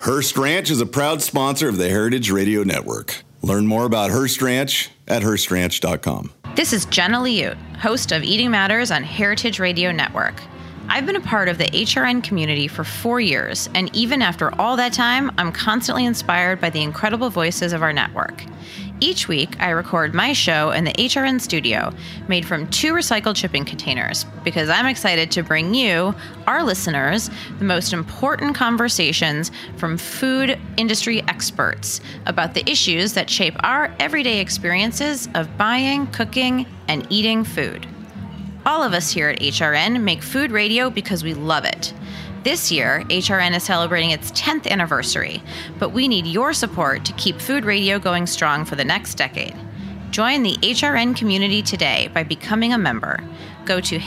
Hearst Ranch is a proud sponsor of the Heritage Radio Network. Learn more about Hearst Ranch at HearstRanch.com. This is Jenna Liut, host of Eating Matters on Heritage Radio Network. I've been a part of the HRN community for 4 years, and even after all that time, I'm constantly inspired by the incredible voices of our network. Each week, I record my show in the HRN studio, made from 2 recycled shipping containers, because I'm excited to bring you, our listeners, the most important conversations from food industry experts about the issues that shape our everyday experiences of buying, cooking, and eating food. All of us here at HRN make food radio because we love it. This year, HRN is celebrating its 10th anniversary, but we need your support to keep food radio going strong for the next decade. Join the HRN community today by becoming a member. Go to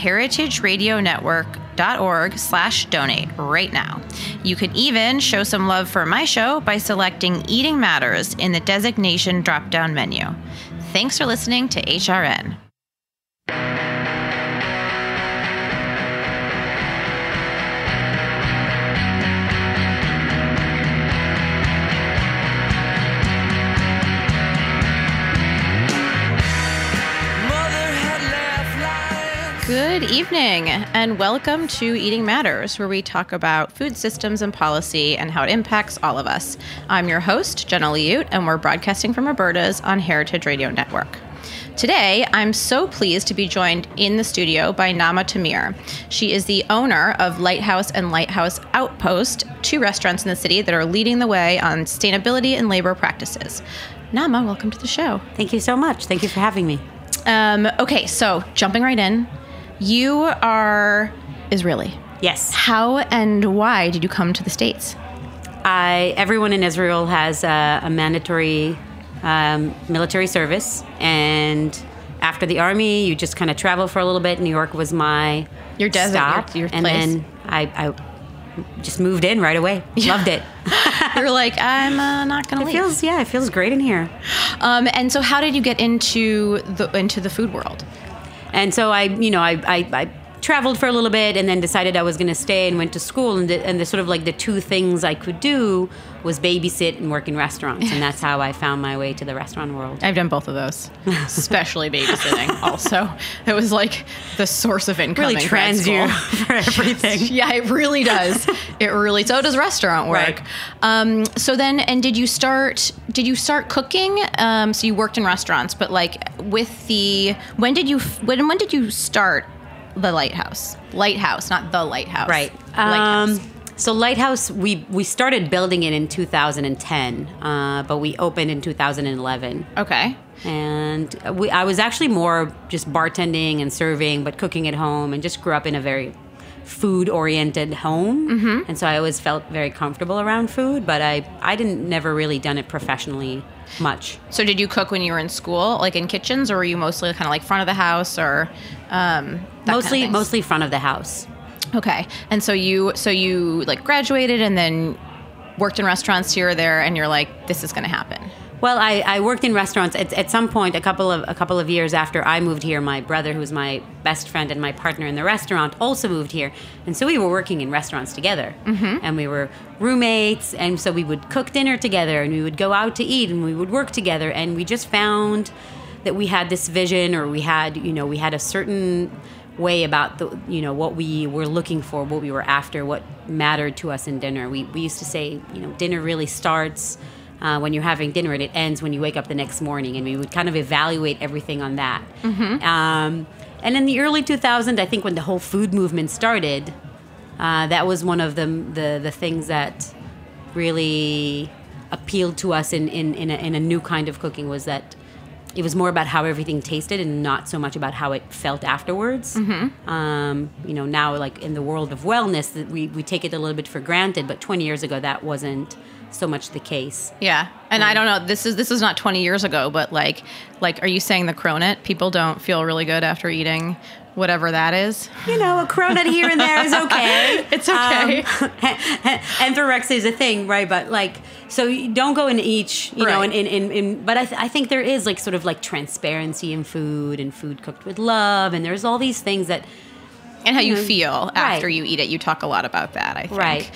heritageradionetwork.org/donate right now. You can even show some love for my show by selecting Eating Matters in the designation drop-down menu. Thanks for listening to HRN. Good evening, and welcome to Eating Matters, where we talk about food systems and policy and how it impacts all of us. I'm your host, Jenna Liut, and we're broadcasting from Roberta's on Heritage Radio Network. Today, I'm so pleased to be joined in the studio by Naama Tamir. She is the owner of Lighthouse and Lighthouse Outpost, 2 restaurants in the city that are leading the way on sustainability and labor practices. Naama, welcome to the show. Thank you so much. Thank you for having me. Okay, so jumping right in. You are Israeli. Yes. How and why did you come to the States? Everyone in Israel has a mandatory military service, and after the army, you just kind of travel for a little bit. New York was my stop, your and place. then I just moved in right away. Yeah. Loved it. You're like, I'm not going to leave. It feels great in here. And so, how did you get into the food world? And so I traveled for a little bit and then decided I was going to stay and went to school. And the sort of like the 2 things I could do was babysit and work in restaurants. And that's how I found my way to the restaurant world. I've done both of those, especially babysitting also. It was like the source of income. Really trans you for everything. Yeah, it really does. So does restaurant work. Right. So then, and did you start cooking? So you worked in restaurants, but like when did you start the Lighthouse? Lighthouse, not the Lighthouse. Right. Lighthouse. So Lighthouse, we started building it in 2010, but we opened in 2011. Okay. And I was actually more just bartending and serving, but cooking at home, and just grew up in a very food-oriented home. Mm-hmm. And so I always felt very comfortable around food, but I never really done it professionally much. So did you cook when you were in school, like in kitchens, or were you mostly kind of like front of the house, or mostly front of the house? Okay. And so you like graduated and then worked in restaurants here or there, and you're like, this is going to happen. Well, I worked in restaurants at some point. A couple of years after I moved here, my brother, who's my best friend and my partner in the restaurant, also moved here, and so we were working in restaurants together. Mm-hmm. And we were roommates, and so we would cook dinner together, and we would go out to eat, and we would work together, and we just found that we had this vision, or we had a certain way about what we were looking for, what we were after, what mattered to us in dinner. We used to say, dinner really starts when you're having dinner, and it ends when you wake up the next morning, and we would kind of evaluate everything on that. Mm-hmm. And in the early 2000s, I think when the whole food movement started, that was one of the things that really appealed to us in a new kind of cooking, was that it was more about how everything tasted and not so much about how it felt afterwards. Mm-hmm. Now, like in the world of wellness, that we take it a little bit for granted, but 20 years ago that wasn't so much the case. Yeah. And I don't know, this is not 20 years ago, but like are you saying the cronut, people don't feel really good after eating whatever that is? A cronut here and there is okay. It's okay. Enthorexia is a thing, right? But so you don't go into each, right. But I think there is sort of transparency in food, and food cooked with love, and there's all these things that And how you feel after you eat it. You talk a lot about that, I think. Right.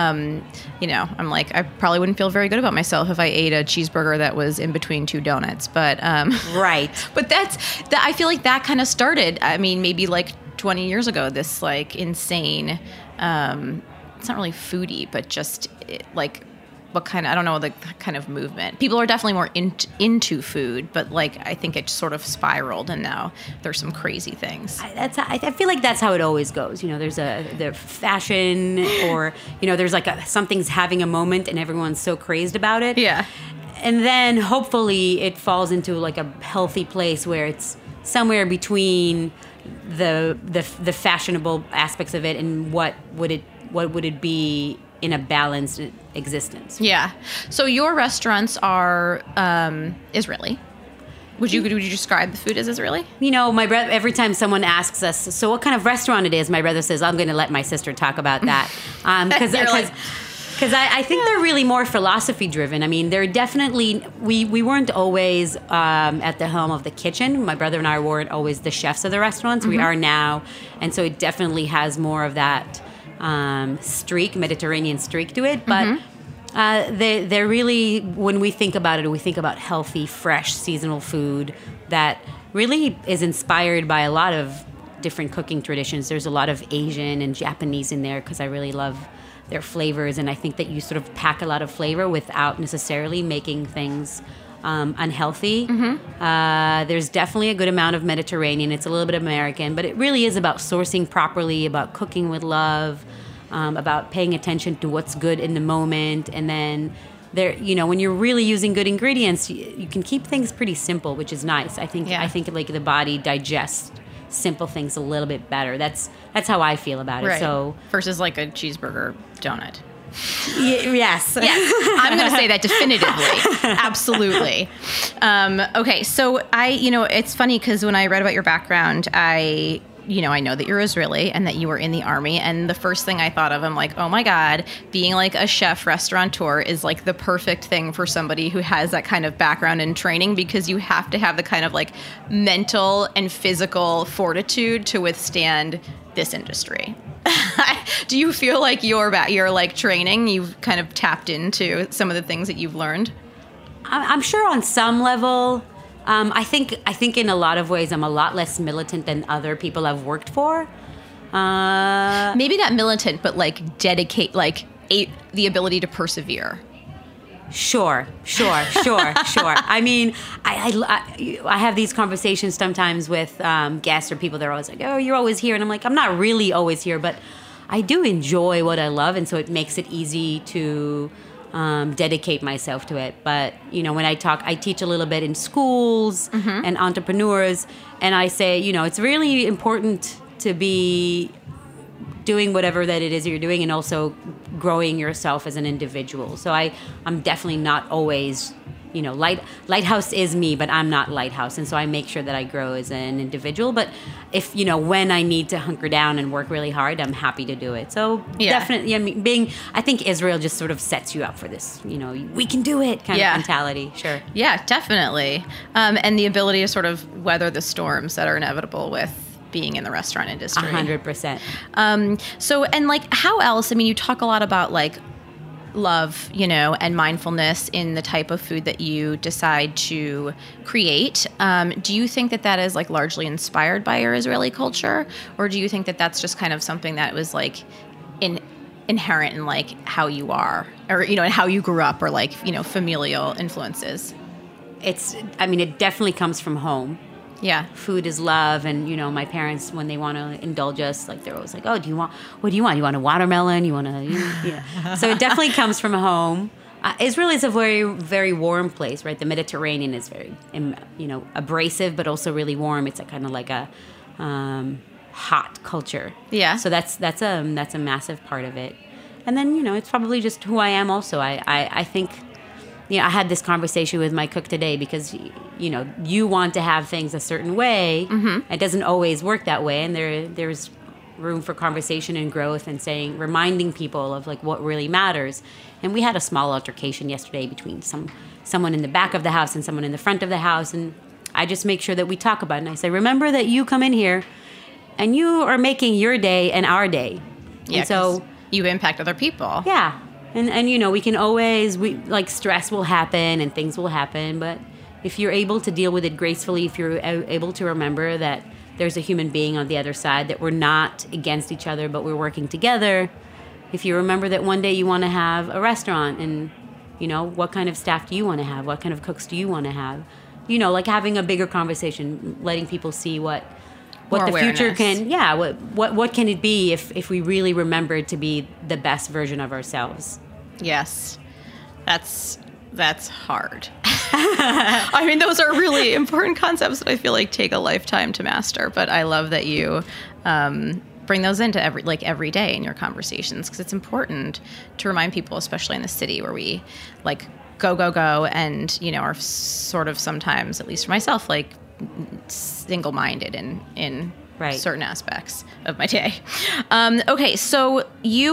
I'm like, I probably wouldn't feel very good about myself if I ate a cheeseburger that was in between two donuts. But right. But I feel like that kind of started, I mean, maybe like 20 years ago, this like insane, it's not really foodie, but just like, what kind of, I don't know, the kind of movement. People are definitely more into food, but like I think it sort of spiraled, and now there's some crazy things. I feel like that's how it always goes. There's the fashion, or there's like something's having a moment, and everyone's so crazed about it. Yeah, and then hopefully it falls into like a healthy place where it's somewhere between the fashionable aspects of it and what would it be in a balanced existence. Yeah. So your restaurants are Israeli. Would you describe the food as Israeli? My brother, every time someone asks us, so what kind of restaurant it is, my brother says, I'm going to let my sister talk about that. Because I think they're really more philosophy driven. I mean, they're definitely, we weren't always at the helm of the kitchen. My brother and I weren't always the chefs of the restaurants. Mm-hmm. We are now. And so it definitely has more of that Mediterranean streak to it, but they're really, when we think about it, we think about healthy, fresh, seasonal food that really is inspired by a lot of different cooking traditions. There's a lot of Asian and Japanese in there because I really love their flavors, and I think that you sort of pack a lot of flavor without necessarily making things unhealthy. Mm-hmm. There's definitely a good amount of Mediterranean. It's a little bit American, but it really is about sourcing properly, about cooking with love, about paying attention to what's good in the moment. And then there, when you're really using good ingredients, you can keep things pretty simple, which is nice. I think like the body digests simple things a little bit better. That's how I feel about it. Right. So versus like a cheeseburger donut. Yes. I'm going to say that definitively. Absolutely. Okay. So it's funny because when I read about your background, I know that you're Israeli and that you were in the army. And the first thing I thought of, I'm like, oh my God, being like a chef restaurateur is like the perfect thing for somebody who has that kind of background and training, because you have to have the kind of like mental and physical fortitude to withstand this industry. Do you feel like your like training, you've kind of tapped into some of the things that you've learned? I'm sure on some level. I think in a lot of ways I'm a lot less militant than other people I've worked for. Maybe not militant, but like dedicate, like the ability to persevere. Sure. I mean, I have these conversations sometimes with guests or people. They're always like, "Oh, you're always here," and I'm like, "I'm not really always here, but I do enjoy what I love, and so it makes it easy to dedicate myself to it." But when I teach a little bit in schools and entrepreneurs, and I say, it's really important to be doing whatever that it is you're doing, and also growing yourself as an individual. So I'm definitely not always, Lighthouse is me, but I'm not Lighthouse. And so I make sure that I grow as an individual. But if, when I need to hunker down and work really hard, I'm happy to do it. So definitely, I think Israel just sort of sets you up for this, we can do it kind of mentality. Sure. Yeah, definitely. And the ability to sort of weather the storms that are inevitable with being in the restaurant industry. 100%. So, and like, how else? I mean, you talk a lot about like love, and mindfulness in the type of food that you decide to create. Do you think that is like largely inspired by your Israeli culture, or do you think that that's just kind of something that was like inherent in like how you are, or and how you grew up, or like familial influences? It definitely comes from home. Yeah, food is love, and my parents, when they want to indulge us, like they're always like, "Oh, what do you want? You want a watermelon? You want a?" Yeah. So it definitely comes from home. Israel is a very, very warm place, right? The Mediterranean is very, abrasive, but also really warm. It's a kind of like a hot culture. Yeah. So that's a massive part of it, and then it's probably just who I am. Also, I think. I had this conversation with my cook today because, you want to have things a certain way. Mm-hmm. It doesn't always work that way. And there's room for conversation and growth, and reminding people of like what really matters. And we had a small altercation yesterday between someone in the back of the house and someone in the front of the house. And I just make sure that we talk about it. And I say, remember that you come in here and you are making your day and our day. Yeah, and so you impact other people. Yeah. And you know, we can always, stress will happen and things will happen, but if you're able to deal with it gracefully, if you're able to remember that there's a human being on the other side, that we're not against each other, but we're working together. If you remember that one day you want to have a restaurant and, you know, what kind of staff do you want to have? What kind of cooks do you want to have? You know, like having a bigger conversation, letting people see what More the future awareness. what can it be if we really remember to be the best version of ourselves. Yes. That's hard. I mean, those are really important concepts that I feel like take a lifetime to master, but I love that you bring those into every day in your conversations, because it's important to remind people, especially in the city where we like go, and, you know, are sort of sometimes, at least for myself, like single-minded in Right. certain aspects of my day. Okay, so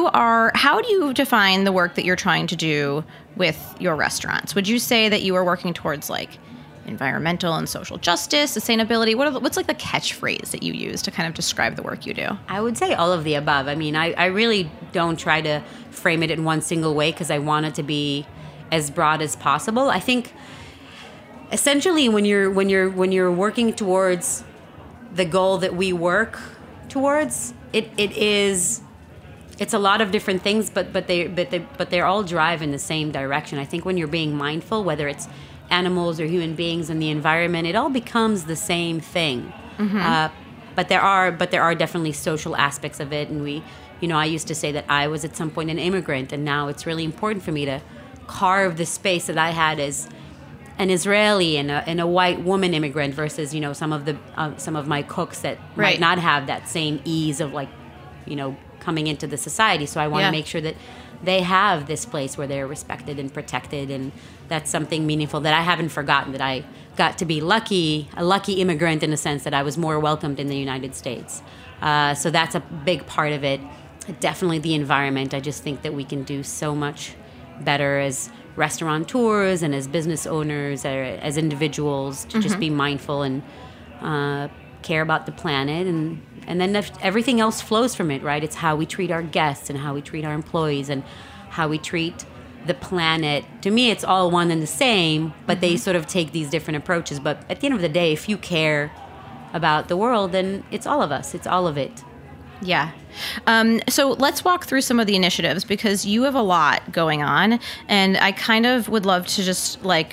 how do you define the work that you're trying to do with your restaurants? Would you say that you are working towards like environmental and social justice, sustainability? What's like the catchphrase that you use to kind of describe the work you do? I would say all of the above. I mean, I really don't try to frame it in one single way because I want it to be as broad as possible. I think essentially when you're working towards the goal that we work towards, it's a lot of different things, but they're all drive in the same direction. I think when you're being mindful, whether it's animals or human beings and the environment, it all becomes the same thing. Mm-hmm. But there are definitely social aspects of it, and I used to say that I was at some point an immigrant, and now it's really important for me to carve the space that I had as an Israeli and a white woman immigrant versus, you know, some of my cooks that might not have that same ease of, like, you know, coming into the society. So I want to make sure that they have this place where they're respected and protected, and that's something meaningful that I haven't forgotten, that I got to be a lucky immigrant in the sense that I was more welcomed in the United States. So that's a big part of it. Definitely the environment. I just think that we can do so much better as restaurateurs and as business owners or as individuals to just be mindful and care about the planet, and then everything else flows from it, right? It's how we treat our guests and how we treat our employees and how we treat the planet. To me, it's all one and the same, but they sort of take these different approaches. But at the end of the day, if you care about the world, then it's all of us. It's all of it. Yeah. So let's walk through some of the initiatives, because you have a lot going on, and I kind of would love to just like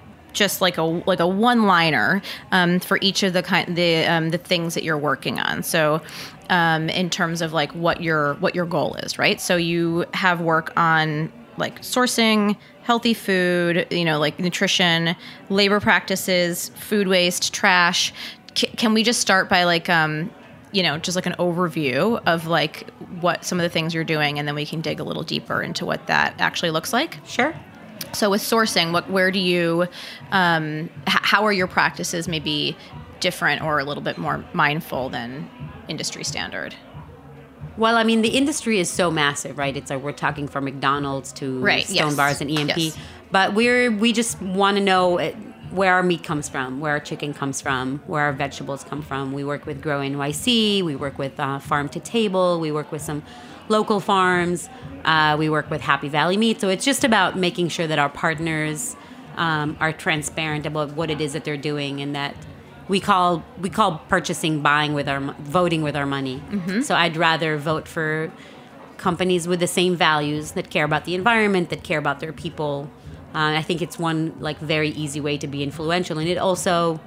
a one-liner for each of the things that you're working on. So in terms of like what your goal is, right? So you have work on like sourcing healthy food, you know, like nutrition, labor practices, food waste, trash. Can we just start by like just like an overview of like what some of the things you're doing, and then we can dig a little deeper into what that actually looks like? Sure. So with sourcing, where do you, how are your practices maybe different or a little bit more mindful than industry standard? Well, I mean, the industry is so massive, right? It's like we're talking from McDonald's to Stone Bars and EMP. Yes. But we just want to know where our meat comes from, where our chicken comes from, where our vegetables come from. We work with Grow NYC. We work with Farm to Table. We work with some local farms. We work with Happy Valley Meat. So it's just about making sure that our partners are transparent about what it is that they're doing, and that we call purchasing voting with our money. Mm-hmm. So I'd rather vote for companies with the same values, that care about the environment, that care about their people. I think it's one like very easy way to be influential, and it also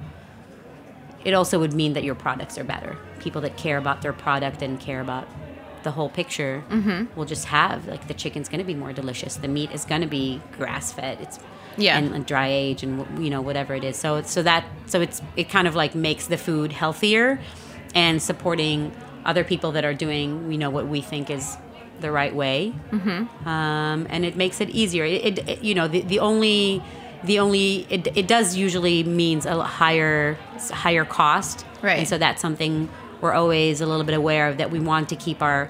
would mean that your products are better. People that care about their product and care about the whole picture will just have, like, the chicken's going to be more delicious, the meat is going to be grass fed, and dry age, and, you know, whatever it is. So it kind of like makes the food healthier and supporting other people that are doing, you know, what we think is the right way. And it makes it easier. It does usually means a higher cost, right? And so that's something we're always a little bit aware of, that we want to keep our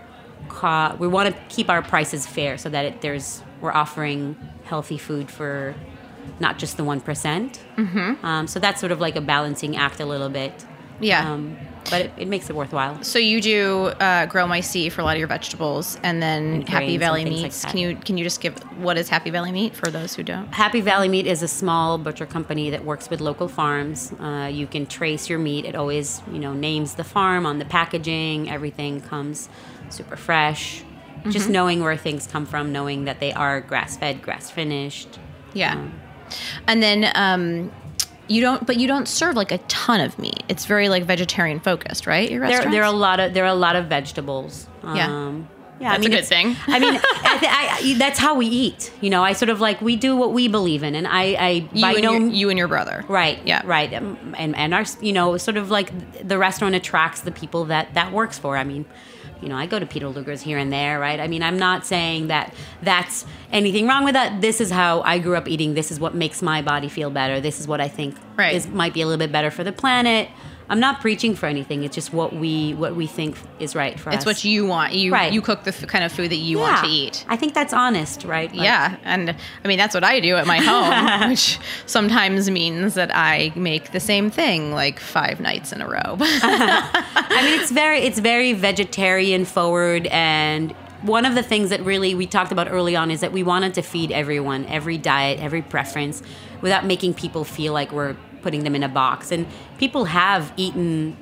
prices fair, so that we're offering healthy food for not just the 1%. So that's sort of like a balancing act a little bit. Yeah. but it makes it worthwhile. So you do Grow My Sea for a lot of your vegetables, and then And Happy grains Valley and things Meats. like that. Can you just give what is Happy Valley Meat for those who don't? Happy Valley Meat is a small butcher company that works with local farms. You can trace your meat. It always, names the farm on the packaging. Everything comes super fresh. Just knowing where things come from, knowing that they are grass-fed, grass-finished. Yeah. And then you don't serve like a ton of meat. It's very like vegetarian focused, right? Your restaurants? There are a lot of vegetables. Yeah. Yeah, That's a good thing. I mean, I that's how we eat. I sort of like we do what we believe in, and you and your brother, right? Yeah, right. And our sort of like the restaurant attracts the people that works for. I mean, I go to Peter Luger's here and there, right? I mean, I'm not saying that that's anything wrong with that. This is how I grew up eating. This is what makes my body feel better. This is what I think might be a little bit better for the planet. I'm not preaching for anything. It's just what we think is right for us. It's what you want. You cook the kind of food that you want to eat. I think that's honest, right? Yeah, and I mean that's what I do at my home, which sometimes means that I make the same thing like 5 nights in a row. I mean, it's very vegetarian forward, and one of the things that really we talked about early on is that we wanted to feed everyone, every diet, every preference, without making people feel like we're putting them in a box. And people have eaten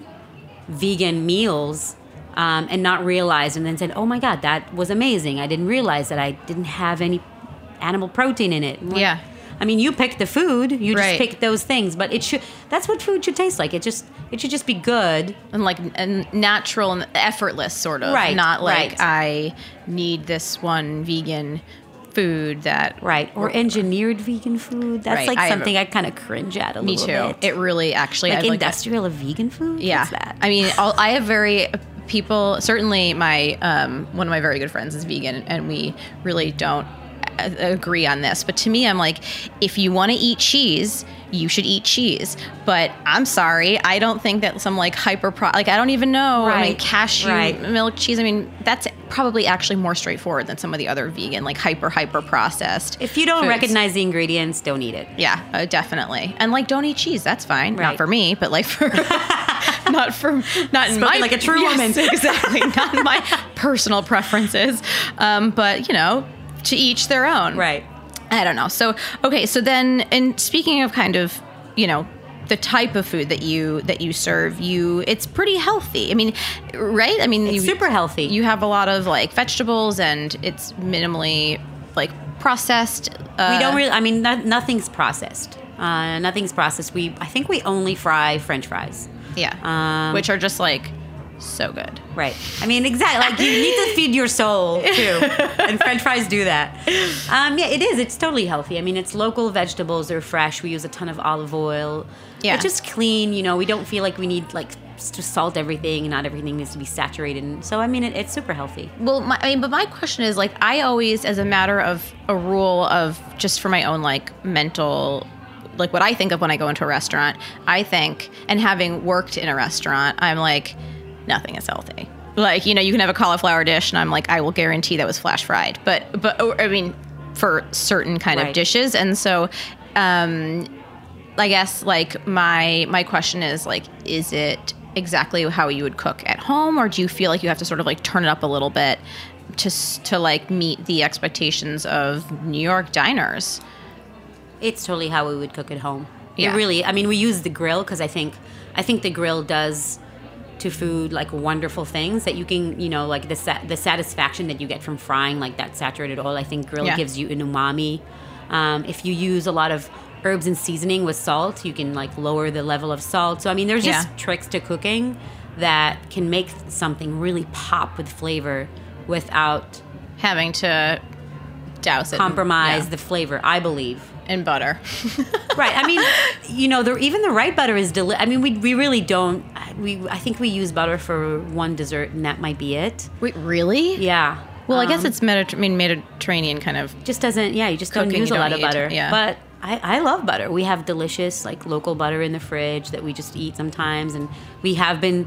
vegan meals and not realized, and then said, oh my God, that was amazing. I didn't realize that I didn't have any animal protein in it. Yeah. I mean, you pick the food, you just Right. pick those things, but that's what food should taste like. It should just be good. and natural and effortless sort of. Right, Not like right. I need this one vegan food that Right. Or engineered vegan food. That's Right. like I have something I kind of cringe at a Me little too. bit. It really actually like I've industrial vegan food? Yeah. What's that? I mean, I have people, certainly my, one of my very good friends is vegan, and we really don't agree on this. But to me, I'm like, if you want to eat cheese, you should eat cheese. But I'm sorry, I don't think that some like I don't even know. I mean, Right. cashew Right. milk cheese. I mean, that's probably actually more straightforward than some of the other vegan, like hyper processed. If you don't foods. recognize the ingredients, don't eat it. Yeah, definitely. And like, don't eat cheese. That's fine. Not Right. for me, but like for not in my like a true woman. Exactly. Not in my personal preferences. But to each their own. Right. I don't know. So okay. So then, and speaking of kind of the type of food that you serve, it's pretty healthy. I mean, right? I mean, It's super healthy. You have a lot of like vegetables, and it's minimally like processed. We don't really. I mean, nothing's processed. Nothing's processed. I think we only fry French fries. Yeah. Which are just like so good. Right. I mean, exactly. Like you need to feed your soul too, and French fries do that. Yeah, it is. It's totally healthy. I mean, it's local vegetables. They're fresh. We use a ton of olive oil. Yeah. It's just clean. We don't feel like we need like to salt everything. Not everything needs to be saturated. And so I mean, it's super healthy. Well, but my question is like, I always, as a matter of a rule of just for my own like mental, like what I think of when I go into a restaurant, I think, and having worked in a restaurant, I'm like, nothing is healthy. Like, you can have a cauliflower dish and I'm like, I will guarantee that was flash fried. But I mean, for certain kind of Right. dishes. And so, I guess like my question is like, is it exactly how you would cook at home? Or do you feel like you have to sort of like turn it up a little bit to like meet the expectations of New York diners? It's totally how we would cook at home. Yeah. It really. I mean, we use the grill because I think the grill does to food like wonderful things that you can, like the satisfaction that you get from frying like that saturated oil. I think grill Yeah. gives you an umami. If you use a lot of herbs and seasoning with salt, you can like lower the level of salt. So I mean, there's just Yeah. tricks to cooking that can make something really pop with flavor without Having to douse it compromise the flavor, I believe. in butter. Right. I mean, even the right butter is I mean, we really don't. I think we use butter for one dessert, and that might be it. Wait, really? Yeah. Well, I guess it's Mediterranean kind of. just doesn't. Yeah, you just don't Cooking, use you a don't lot of need, butter. yeah. But I love butter. We have delicious like local butter in the fridge that we just eat sometimes, and we have been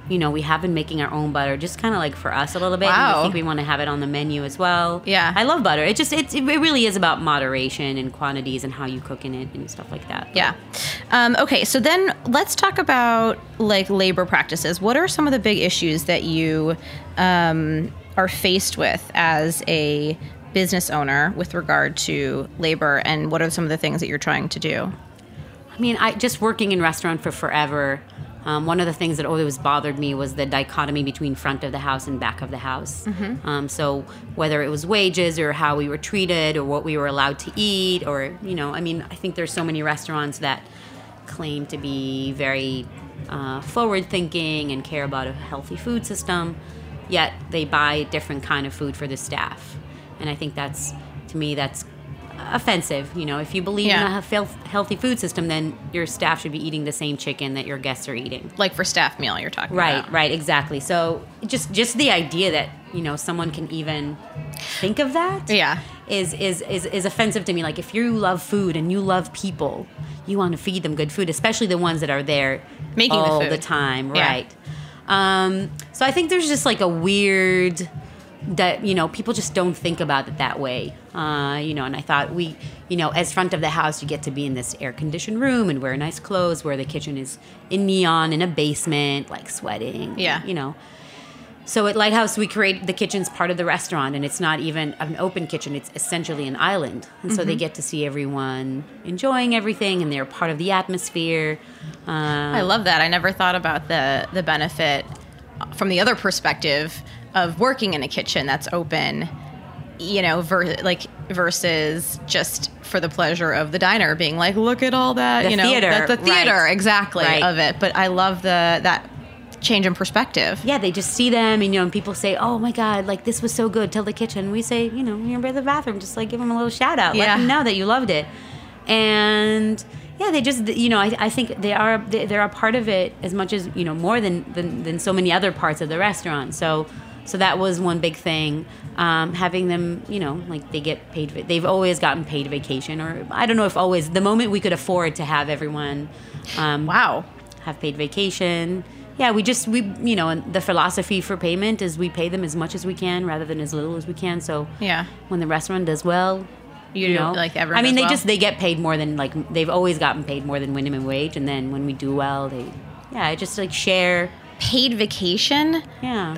we have been making our own butter, just kind of like for us a little bit. Wow. And we think we want to have it on the menu as well. Yeah. I love butter. It really is about moderation and quantities and how you cook in it and stuff like that. Yeah. Okay, so then let's talk about like labor practices. What are some of the big issues that you are faced with as a business owner with regard to labor, and what are some of the things that you're trying to do? I mean, just working in restaurant for forever, one of the things that always bothered me was the dichotomy between front of the house and back of the house. Mm-hmm. So whether it was wages or how we were treated or what we were allowed to eat, or, I think there's so many restaurants that claim to be very forward thinking and care about a healthy food system, yet they buy different kind of food for the staff. And I think that's offensive. If you believe in a healthy food system, then your staff should be eating the same chicken that your guests are eating. Like for staff meal you're talking about. Right, exactly. So just the idea that, someone can even think of that is offensive to me. Like, if you love food and you love people, you want to feed them good food, especially the ones that are there making all the time, yeah. right? So I think there's just like a weird that, people just don't think about it that way. And I thought as front of the house, you get to be in this air-conditioned room and wear nice clothes, where the kitchen is in neon in a basement, like sweating. Yeah. So at Lighthouse, we create the kitchen's part of the restaurant, and it's not even an open kitchen. It's essentially an island. And so they get to see everyone enjoying everything, and they're part of the atmosphere. I love that. I never thought about the benefit from the other perspective of working in a kitchen that's open, versus just for the pleasure of the diner being like, look at all that, the theater, the theater, right. exactly, right. of it. But I love that change in perspective. Yeah, they just see them, and people say, "Oh my God, like this was so good." Tell the kitchen. We say, you're by the bathroom, just like give them a little shout out, let them know that you loved it, and. Yeah, they just, I think they're a part of it as much as, more than so many other parts of the restaurant. So that was one big thing. Having them, like they get paid, they've always gotten paid vacation, or I don't know if always, the moment we could afford to have everyone have paid vacation. Yeah, we and the philosophy for payment is we pay them as much as we can rather than as little as we can. So when the restaurant does well, like everyone. I mean, they get paid more than, like, they've always gotten paid more than minimum wage, and then when we do well, just like share. Paid vacation? Yeah.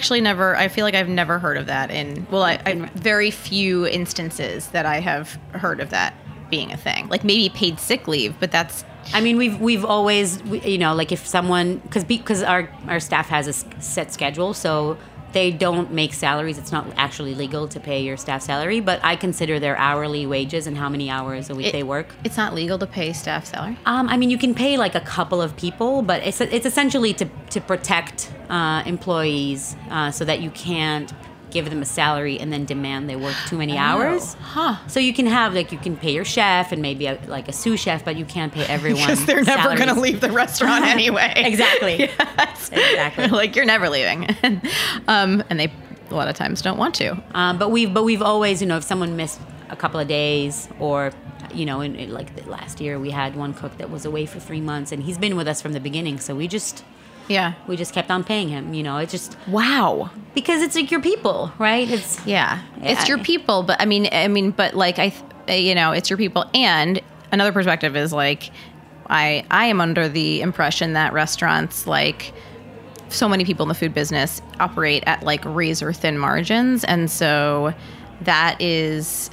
I feel like I've never heard of that I very few instances that I have heard of that being a thing. Like maybe paid sick leave, but that's. I mean, we've always, like if someone, because our staff has a set schedule, so they don't make salaries. It's not actually legal to pay your staff salary, but I consider their hourly wages and how many hours a week they work. It's not legal to pay staff salary? I mean, you can pay like a couple of people, but it's essentially to protect employees so that you can't give them a salary and then demand they work too many hours. So you can have, like, you can pay your chef and maybe a sous chef, but you can't pay everyone because they're never going to leave the restaurant anyway. Exactly. Yes. Exactly. Like, you're never leaving. And they a lot of times don't want to. But we've always, if someone missed a couple of days, or in like last year we had one cook that was away for 3 months, and he's been with us from the beginning, so we just kept on paying him. It's just wow, because it's like your people, right? It's your people. But I mean, but like it's your people. And another perspective is like, I am under the impression that restaurants, like so many people in the food business, operate at like razor thin margins, and so that is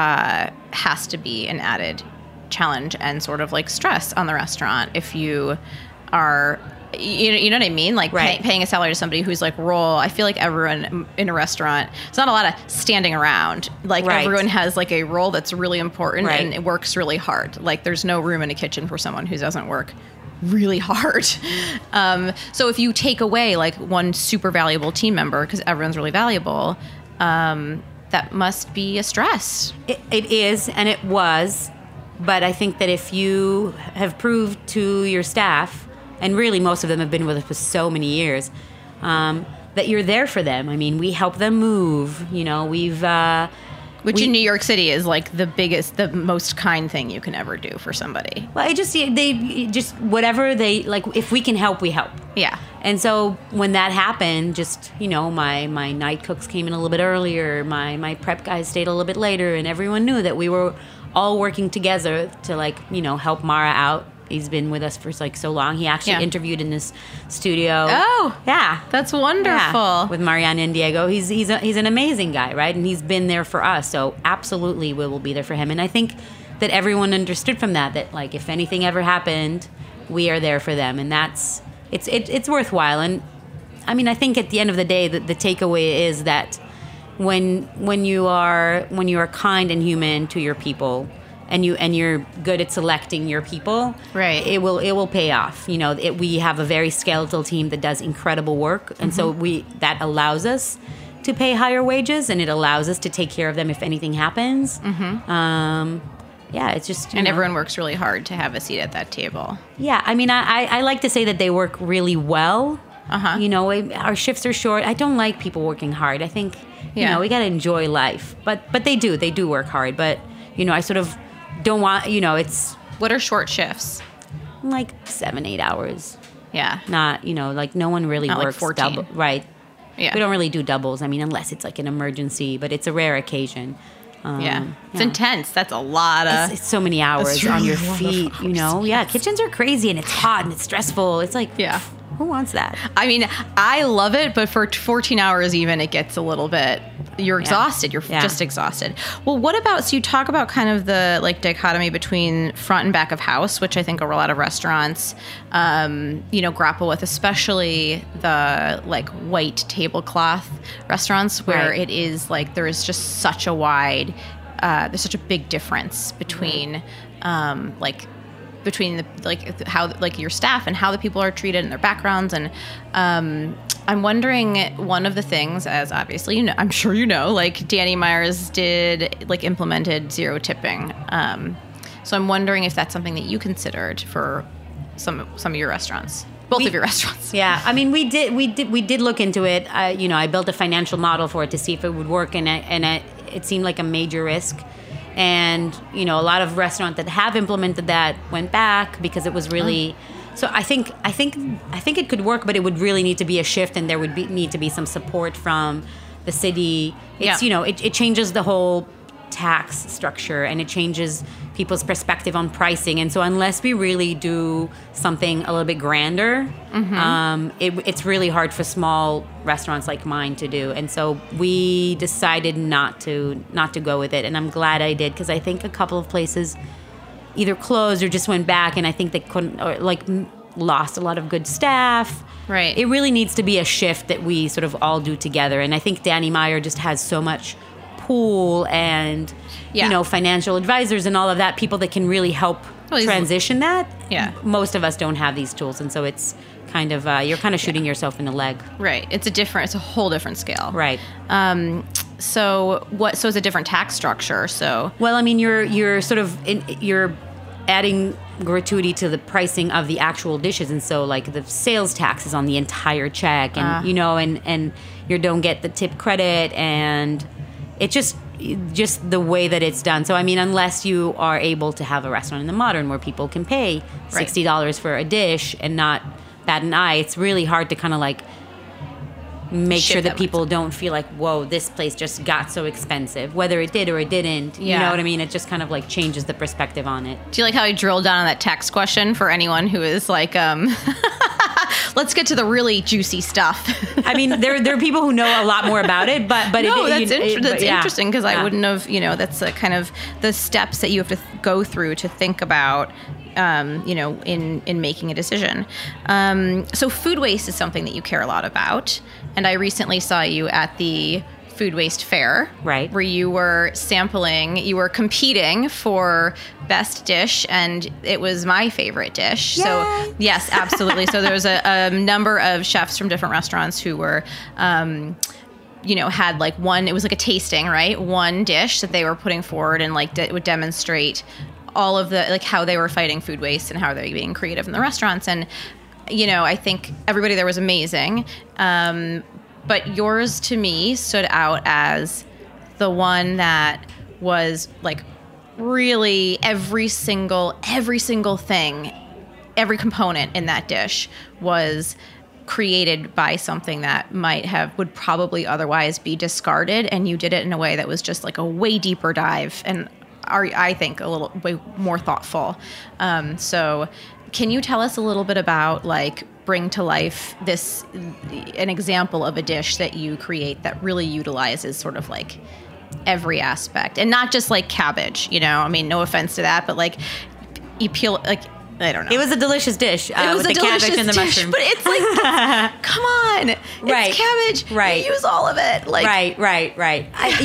has to be an added challenge and sort of like stress on the restaurant if you are. You know what I mean? Like paying a salary to somebody who's like I feel like everyone in a restaurant, it's not a lot of standing around. Like everyone has like a role that's really important and it works really hard. Like there's no room in a kitchen for someone who doesn't work really hard. So if you take away like one super valuable team member, because everyone's really valuable, that must be a stress. It is, and it was. But I think that if you have proved to your staff, and really most of them have been with us for so many years, that you're there for them. I mean, we help them move. We've Which in New York City is like the most kind thing you can ever do for somebody. Well, they just whatever they like. If we can help, we help. Yeah. And so when that happened, just, my night cooks came in a little bit earlier. My prep guys stayed a little bit later, and everyone knew that we were all working together to help Mara out. He's been with us for so long. He actually interviewed in this studio. Oh, yeah, that's wonderful. Yeah, with Marianne and Diego. He's an amazing guy, right? And he's been there for us. So absolutely, we will be there for him. And I think that everyone understood from that if anything ever happened, we are there for them, and it's worthwhile. And I mean, I think at the end of the day, the takeaway is that when you are kind and human to your people, and you're good at selecting your people, right, it will pay off. We have a very skeletal team that does incredible work, and so that allows us to pay higher wages, and it allows us to take care of them if anything happens. It's just and everyone works really hard to have a seat at that table. Yeah, I mean, I like to say that they work really well. Our shifts are short. I don't like people working hard. I think we got to enjoy life, but they do work hard. But I sort of don't want, it's... What are short shifts? 7-8 hours. Yeah. Not, no one really not works 14. double. Right. Yeah. We don't really do doubles. I mean, unless it's an emergency, but it's a rare occasion. It's intense. That's a lot of... It's so many hours on your feet, Yes. Yeah, kitchens are crazy, and it's hot, and it's stressful. It's who wants that? I mean, I love it, but for 14 hours even, it gets a little bit... You're exhausted. You're just exhausted. Well, what about... So you talk about kind of the dichotomy between front and back of house, which I think a lot of restaurants, grapple with, especially the white tablecloth restaurants where it is there is just such a wide... there's such a big difference between between how your staff and how the people are treated and their backgrounds. And I'm wondering, one of the things, as obviously I'm sure Danny Meyer's implemented zero tipping. So I'm wondering if that's something that you considered for some of your restaurants. Both of your restaurants. Yeah, I mean, we did look into it. I built a financial model for it to see if it would work, and it seemed like a major risk. And a lot of restaurants that have implemented that went back because it was really. So I think it could work, but it would really need to be a shift, and there would need to be some support from the city. It's it changes the whole tax structure, and it changes people's perspective on pricing. And so unless we really do something a little bit grander, it's really hard for small restaurants like mine to do. And so we decided not to go with it. And I'm glad I did, because I think a couple of places either closed or just went back, and I think they couldn't, or lost a lot of good staff. Right. It really needs to be a shift that we sort of all do together. And I think Danny Meyer just has so much pool and financial advisors and all of that, people that can really help transition that. Yeah. Most of us don't have these tools, and so it's kind of you're kind of shooting yourself in the leg. Right. It's a whole different scale. Right. So it's a different tax structure. So well, I mean, you're sort of you're adding gratuity to the pricing of the actual dishes, and so the sales tax is on the entire check, and and you don't get the tip credit, and it's just the way that it's done. So I mean, unless you are able to have a restaurant in the Modern where people can pay $60 for a dish and not bat an eye, it's really hard to kind of make sure that people don't feel whoa, this place just got so expensive, whether it did or it didn't. You know what I mean? It just kind of changes the perspective on it. Do you like how I drilled down on that tax question for anyone who is let's get to the really juicy stuff. I mean, there are people who know a lot more about it, but no, that's interesting, because I wouldn't have, that's kind of the steps that you have to go through to think about in making a decision. So food waste is something that you care a lot about. And I recently saw you at the Food Waste Fair, right, where you were competing for best dish, and it was my favorite dish. Yay! So yes, absolutely. So there was a number of chefs from different restaurants who were had one, it was a tasting, right? One dish that they were putting forward, and it would demonstrate all of the how they were fighting food waste and how they were being creative in the restaurants. And I think everybody there was amazing. But yours to me stood out as the one that was like really every single thing, every component in that dish was created by something that would probably otherwise be discarded, and you did it in a way that was just like a way deeper dive and I think a little way more thoughtful. So can you tell us a little bit about like bring to life an example of a dish that you create that really utilizes sort of like every aspect and not just like cabbage, I mean, no offense to that, but like you peel, like, I don't know. It was a delicious dish. It was with the cabbage and the mushroom. But it's like, come on. It's cabbage. Right. You use all of it. Like, Right.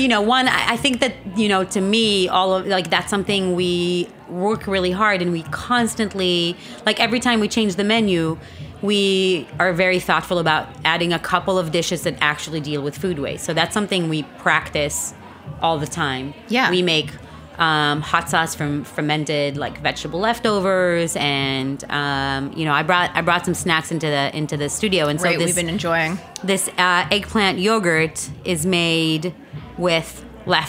I think that, to me, all of, like, that's something we work really hard and we constantly, like, every time we change the menu, we are very thoughtful about adding a couple of dishes that actually deal with food waste. So that's something we practice all the time. Yeah. We make hot sauce from fermented like vegetable leftovers, and I brought some snacks into the studio, and right, so we've been enjoying this eggplant yogurt is made with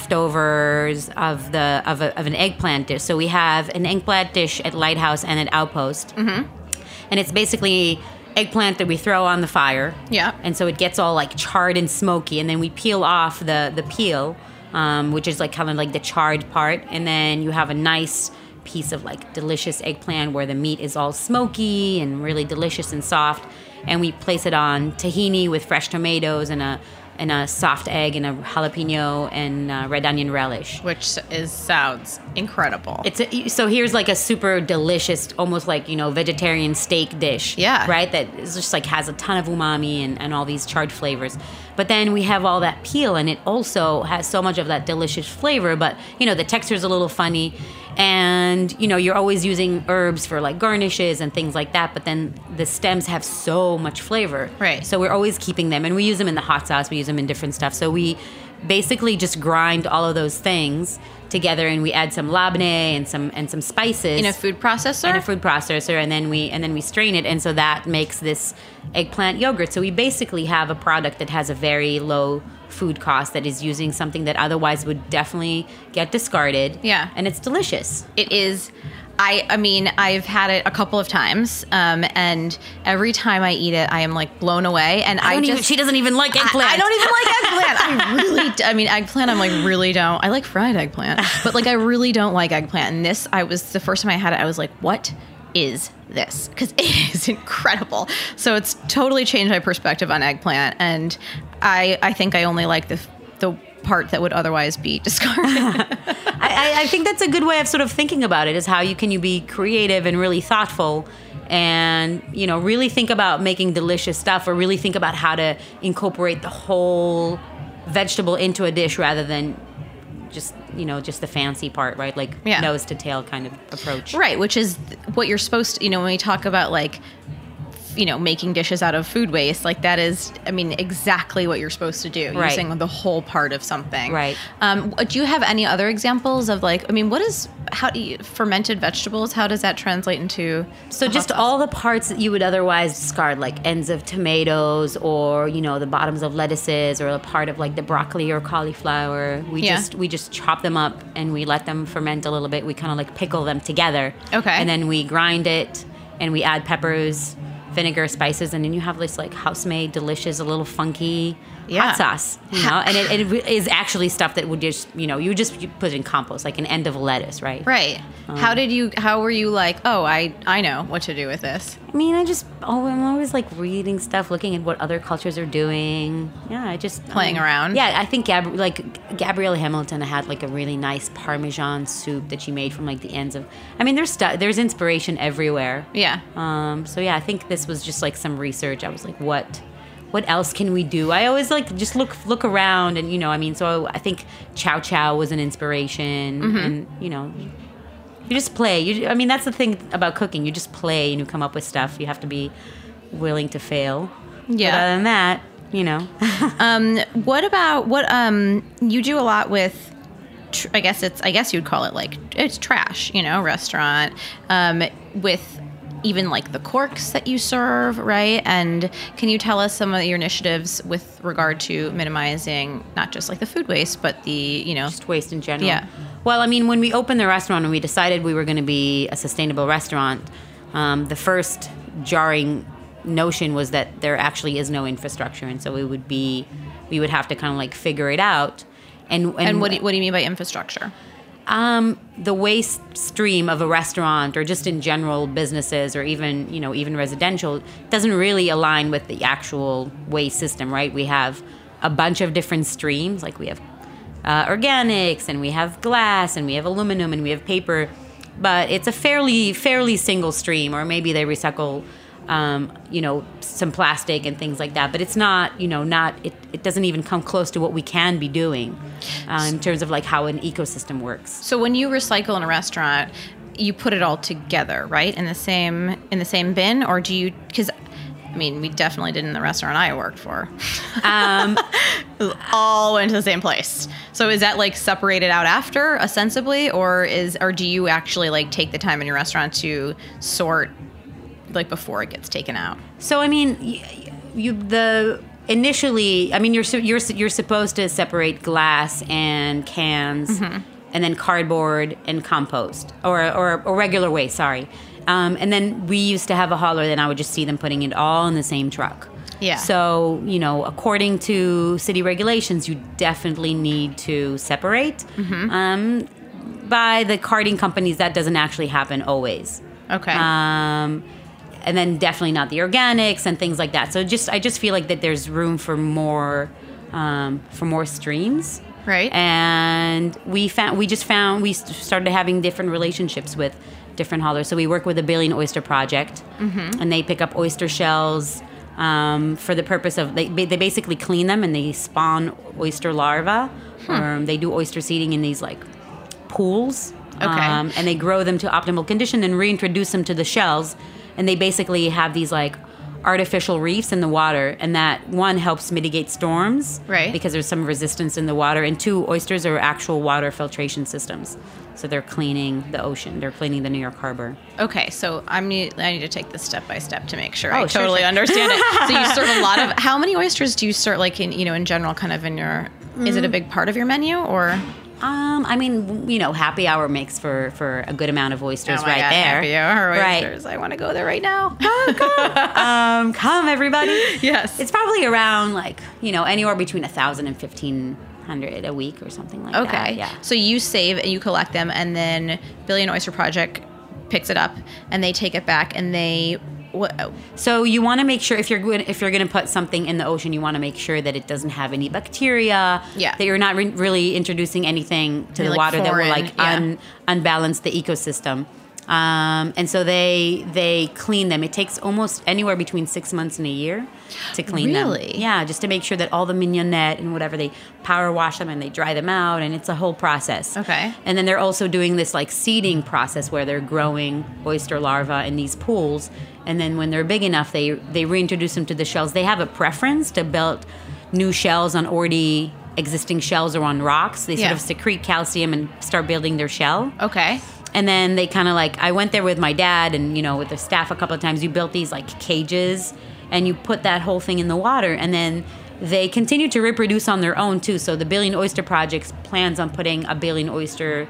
leftovers of an eggplant dish. So we have an eggplant dish at Lighthouse and at Outpost, and it's basically eggplant that we throw on the fire. Yeah, and so it gets all like charred and smoky, and then we peel off the peel. Which is like kind of like the charred part, and then you have a nice piece of like delicious eggplant where the meat is all smoky and really delicious and soft, and we place it on tahini with fresh tomatoes and a soft egg and a jalapeno and red onion relish, which sounds incredible. So here's like a super delicious, almost like vegetarian steak dish. Yeah, right. That is just like has a ton of umami and all these charred flavors. But then we have all that peel, and it also has so much of that delicious flavor. But the texture's a little funny, and you're always using herbs for like garnishes and things like that. But then the stems have so much flavor, right? So we're always keeping them, and we use them in the hot sauce. We use them in different stuff. So we basically just grind all of those things together, and we add some labneh and some spices in a food processor. And then we strain it, and so that makes this eggplant yogurt. So we basically have a product that has a very low food cost, that is using something that otherwise would definitely get discarded. Yeah, and it's delicious. It is. I mean, I've had it a couple of times, and every time I eat it, I am like blown away. And she doesn't even like eggplant. I don't even like eggplant. Eggplant, I'm like, really don't. I like fried eggplant, but like, I really don't like eggplant. And the first time I had it, I was like, what is this? Because it is incredible. So it's totally changed my perspective on eggplant. And I think I only like the part that would otherwise be discarded. I think that's a good way of sort of thinking about it, is how you be creative and really thoughtful, and really think about making delicious stuff, or really think about how to incorporate the whole vegetable into a dish rather than just the fancy part, right? Like nose to tail kind of approach. Right, which is what you're supposed to, when we talk about like making dishes out of food waste, like that is, exactly what you're supposed to do, right. Using the whole part of something. Right. Do you have any other examples of how do you, fermented vegetables, how does that translate into? So just all the parts that you would otherwise discard, like ends of tomatoes, or, the bottoms of lettuces, or a part of like the broccoli or cauliflower. We just chop them up and we let them ferment a little bit. We kind of like pickle them together. Okay. And then we grind it, and we add peppers, vinegar, spices, and then you have this like house-made, delicious, a little funky hot sauce, and it is actually stuff that would just, you just put in compost, like an end of a lettuce, right? Right. How were you like, oh, I know what to do with this? I'm always like reading stuff, looking at what other cultures are doing. Yeah, I just playing around. Yeah, I think Gabrielle Hamilton had like a really nice Parmesan soup that she made from like the ends of. There's inspiration everywhere. Yeah. So yeah, I think this was just like some research. I was like, what else can we do? I always like just look around, and so I think chow chow was an inspiration, and you just play. That's the thing about cooking. You just play and you come up with stuff. You have to be willing to fail. Yeah. But other than that, what about you do a lot with? I guess you'd call it like it's trash, restaurant with even like the corks that you serve, right? And can you tell us some of your initiatives with regard to minimizing not just like the food waste, but the, Just waste in general. Yeah. Well, I mean, when we opened the restaurant and we decided we were going to be a sustainable restaurant, the first jarring notion was that there actually is no infrastructure, and so we would have to kind of like figure it out. And what do you mean by infrastructure? The waste stream of a restaurant, or just in general businesses, or even residential, doesn't really align with the actual waste system, right? We have a bunch of different streams, like we have organics, and we have glass, and we have aluminum, and we have paper, but it's a fairly single stream, or maybe they recycle some plastic and things like that, but it's not, it doesn't even come close to what we can be doing in terms of like how an ecosystem works. So when you recycle in a restaurant, you put it all together, right? In the same bin, or do you, because I mean, we definitely did in the restaurant I worked for. All went to the same place. So is that like separated out after, ostensibly, or do you actually like take the time in your restaurant to sort like before it gets taken out? So I mean, initially, I mean, you're supposed to separate glass and cans, and then cardboard and compost or regular waste. Sorry, and then we used to have a hauler. Then I would just see them putting it all in the same truck. Yeah. So according to city regulations, you definitely need to separate. By the carting companies, that doesn't actually happen always. Okay. And then definitely not the organics and things like that. So I just feel like that there's room for more streams. Right. And we started having different relationships with different haulers. So we work with the Billion Oyster Project, and they pick up oyster shells for the purpose of they basically clean them and they spawn oyster larvae. They do oyster seeding in these like pools. Okay. And they grow them to optimal condition and reintroduce them to the shells. And they basically have these like artificial reefs in the water, and that one helps mitigate storms, right? Because there's some resistance in the water, and two, oysters are actual water filtration systems, so they're cleaning the ocean. They're cleaning the New York Harbor. Okay, so I need to take this step by step to make sure I sure, totally sure. understand it. So you serve a lot of. How many oysters do you serve? Like in general, kind of in your. Is it a big part of your menu or? I mean, happy hour makes for a good amount of oysters Oh my right God, there. Happy hour oysters. Right. I want to go there right now. Come everybody. Yes. It's probably around like, anywhere between 1,000 and 1,500 a week or something like that. Okay. Yeah. So you save and you collect them, and then Billion Oyster Project picks it up and they take it back and they. So you want to make sure if you're going to put something in the ocean, you want to make sure that it doesn't have any bacteria. Yeah. That you're not really introducing anything to the water that will unbalance the ecosystem. And so they clean them. It takes almost anywhere between 6 months and a year to clean them. Really? Yeah, just to make sure that all the mignonette and whatever, they power wash them and they dry them out, and it's a whole process. Okay. And then they're also doing this like seeding process where they're growing oyster larvae in these pools, and then when they're big enough, they reintroduce them to the shells. They have a preference to build new shells on already existing shells or on rocks. They sort of secrete calcium and start building their shell. Okay. And then they kind of like, I went there with my dad and, with the staff a couple of times. You built these like cages and you put that whole thing in the water, and then they continue to reproduce on their own too. So the Billion Oyster Project plans on putting a billion oysters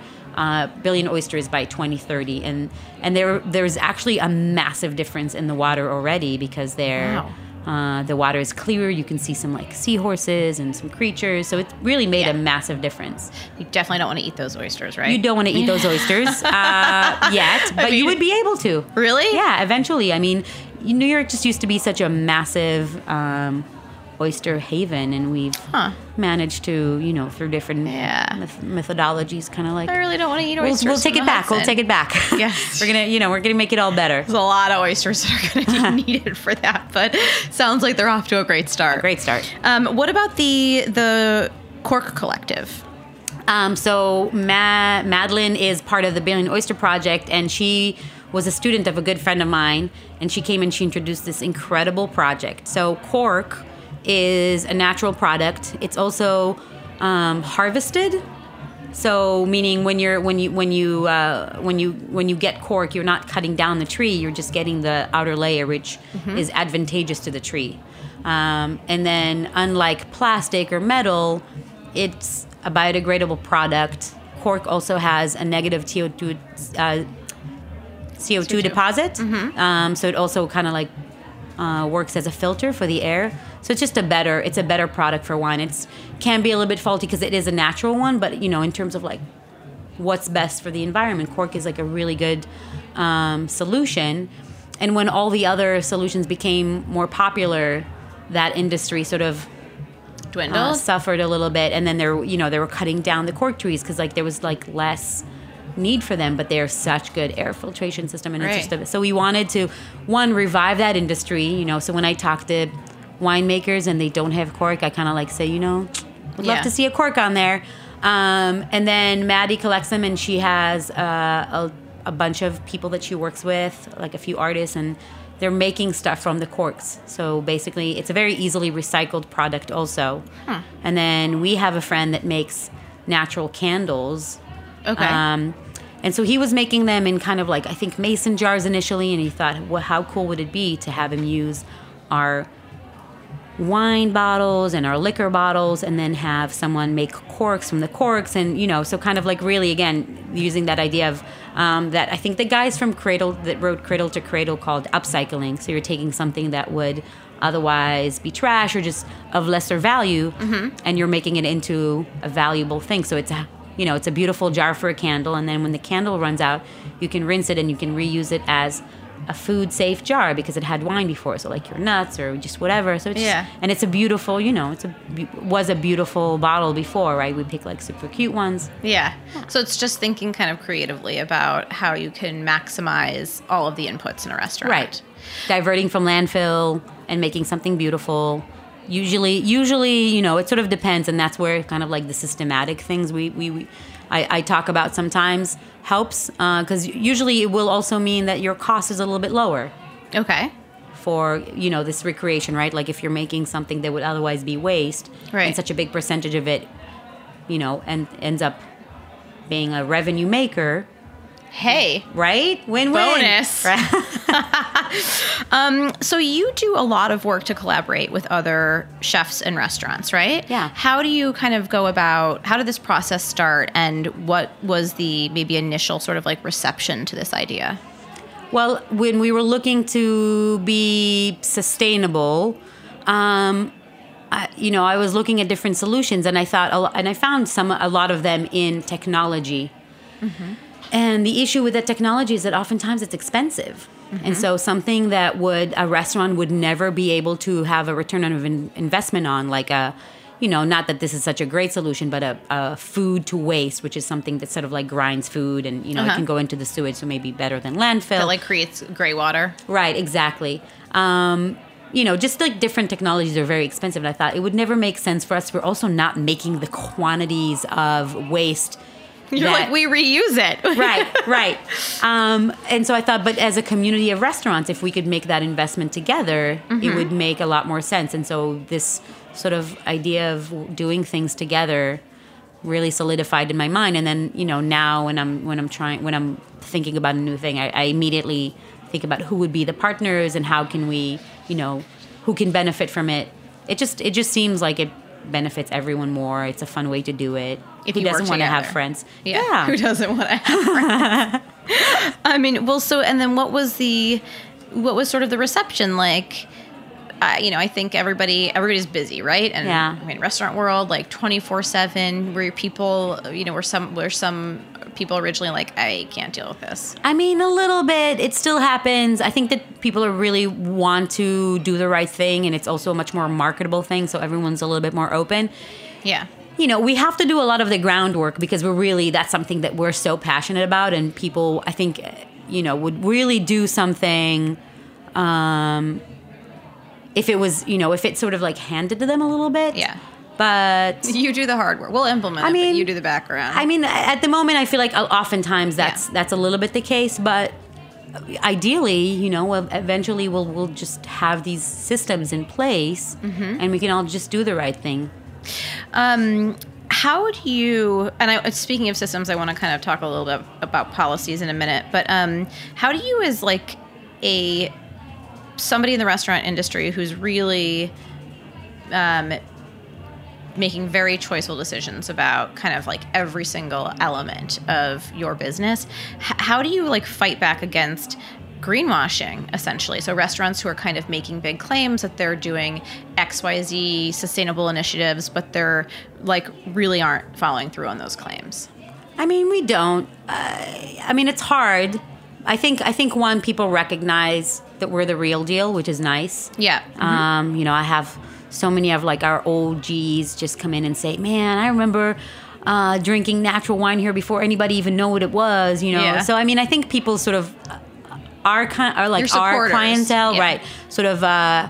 by 2030. And there's actually a massive difference in the water already because the water is clear. You can see some like seahorses and some creatures. So it's really made a massive difference. You definitely don't want to eat those oysters, right? You don't want to eat those oysters yet, but you would be able to. Really? Yeah, eventually. I mean, New York just used to be such a massive oyster haven, and we've managed to, through different methodologies, kind of like. I really don't want to eat oysters. We'll take it back. We'll take it back. Yes, we're gonna make it all better. There's a lot of oysters that are going to be needed for that, but sounds like they're off to a great start. Great start. What about the Cork Collective? So Madeline is part of the Billion Oyster Project, and she was a student of a good friend of mine, and she came and she introduced this incredible project. So cork is a natural product. It's also harvested. So meaning when you get cork, you're not cutting down the tree. You're just getting the outer layer, which is advantageous to the tree. And then unlike plastic or metal, it's a biodegradable product. Cork also has a negative CO2 deposit. So it also kind of like works as a filter for the air. So it's just a better product for wine. It can be a little bit faulty because it is a natural one, but in terms of like what's best for the environment, cork is like a really good solution. And when all the other solutions became more popular, that industry sort of dwindled, suffered a little bit. And then they were cutting down the cork trees because like there was like less need for them, but they're such good air filtration system, and it's just so we wanted to revive that industry. So when I talk to winemakers and they don't have cork, I kind of like say, would love to see a cork on there. And then Maddie collects them, and she has a bunch of people that she works with, like a few artists, and they're making stuff from the corks. So basically, it's a very easily recycled product also. And then we have a friend that makes natural candles. Okay. And so he was making them in kind of like, I think, mason jars initially, and he thought, well, how cool would it be to have him use our wine bottles and our liquor bottles, and then have someone make corks from the corks, and so kind of like really again using that idea of that I think the guys from that wrote Cradle to Cradle called upcycling. So you're taking something that would otherwise be trash or just of lesser value, and you're making it into a valuable thing. So it's a beautiful jar for a candle, and then when the candle runs out, you can rinse it and you can reuse it as a food-safe jar because it had wine before, so like your nuts or just whatever. So it's and it's a beautiful, was a beautiful bottle before, right? We pick like super cute ones. Yeah. So it's just thinking kind of creatively about how you can maximize all of the inputs in a restaurant. Right. Diverting from landfill and making something beautiful. Usually, it sort of depends, and that's where kind of like the systematic things I talk about sometimes helps, because usually it will also mean that your cost is a little bit lower. Okay. For, this recreation, right? Like if you're making something that would otherwise be waste, and such a big percentage of it, and ends up being a revenue maker. Hey. Right? Win-win. Bonus. Right? So you do a lot of work to collaborate with other chefs and restaurants, right? Yeah. How do you kind of go about, how did this process start, and what was the maybe initial sort of like reception to this idea? Well, when we were looking to be sustainable, I was looking at different solutions, and I thought, and I found a lot of them in technology. And the issue with that technology is that oftentimes it's expensive. And so something that a restaurant would never be able to have a return on investment on, like not that this is such a great solution, but a food to waste, which is something that sort of like grinds food and, it can go into the sewage, so maybe better than landfill. That like creates gray water. Right, exactly. Just like different technologies are very expensive. And I thought it would never make sense for us. We're also not making the quantities of waste. You're like, we reuse it. Right. And so I thought, but as a community of restaurants, if we could make that investment together, it would make a lot more sense. And so this sort of idea of doing things together really solidified in my mind. And then, now when I'm thinking about a new thing, I immediately think about who would be the partners and how can we, who can benefit from it. It just seems like it benefits everyone more. It's a fun way to do it. Who doesn't want to have friends? Yeah. Who doesn't want to have friends? I mean, well, so, and then what was sort of the reception like? I think everybody's busy, right? And I mean, restaurant world, like 24/7, where people, where some people originally like, I can't deal with this. I mean, a little bit. It still happens. I think that people are really want to do the right thing, and it's also a much more marketable thing, so everyone's a little bit more open. Yeah. We have to do a lot of the groundwork because that's something that we're so passionate about, and people, I think, would really do something if it was, if it's sort of like handed to them a little bit. Yeah. But you do the hard work. We'll implement it, but you do the background. I mean, at the moment, I feel like oftentimes that's a little bit the case, but ideally, eventually we'll just have these systems in place, and we can all just do the right thing. how do you, and speaking of systems, I want to kind of talk a little bit about policies in a minute, but how do you, as like somebody in the restaurant industry who's really making very choiceful decisions about kind of like every single element of your business, how do you like fight back against greenwashing, essentially? So restaurants who are kind of making big claims that they're doing XYZ sustainable initiatives, but they're like really aren't following through on those claims. I mean, we don't. I mean, it's hard. I think one, people recognize that we're the real deal, which is nice. Yeah. You know, I have so many of like our OGs just come in and say, "Man, I remember drinking natural wine here before anybody even knew what it was." You know. Yeah. So I mean, I think people sort of our clientele, yeah. right? Sort of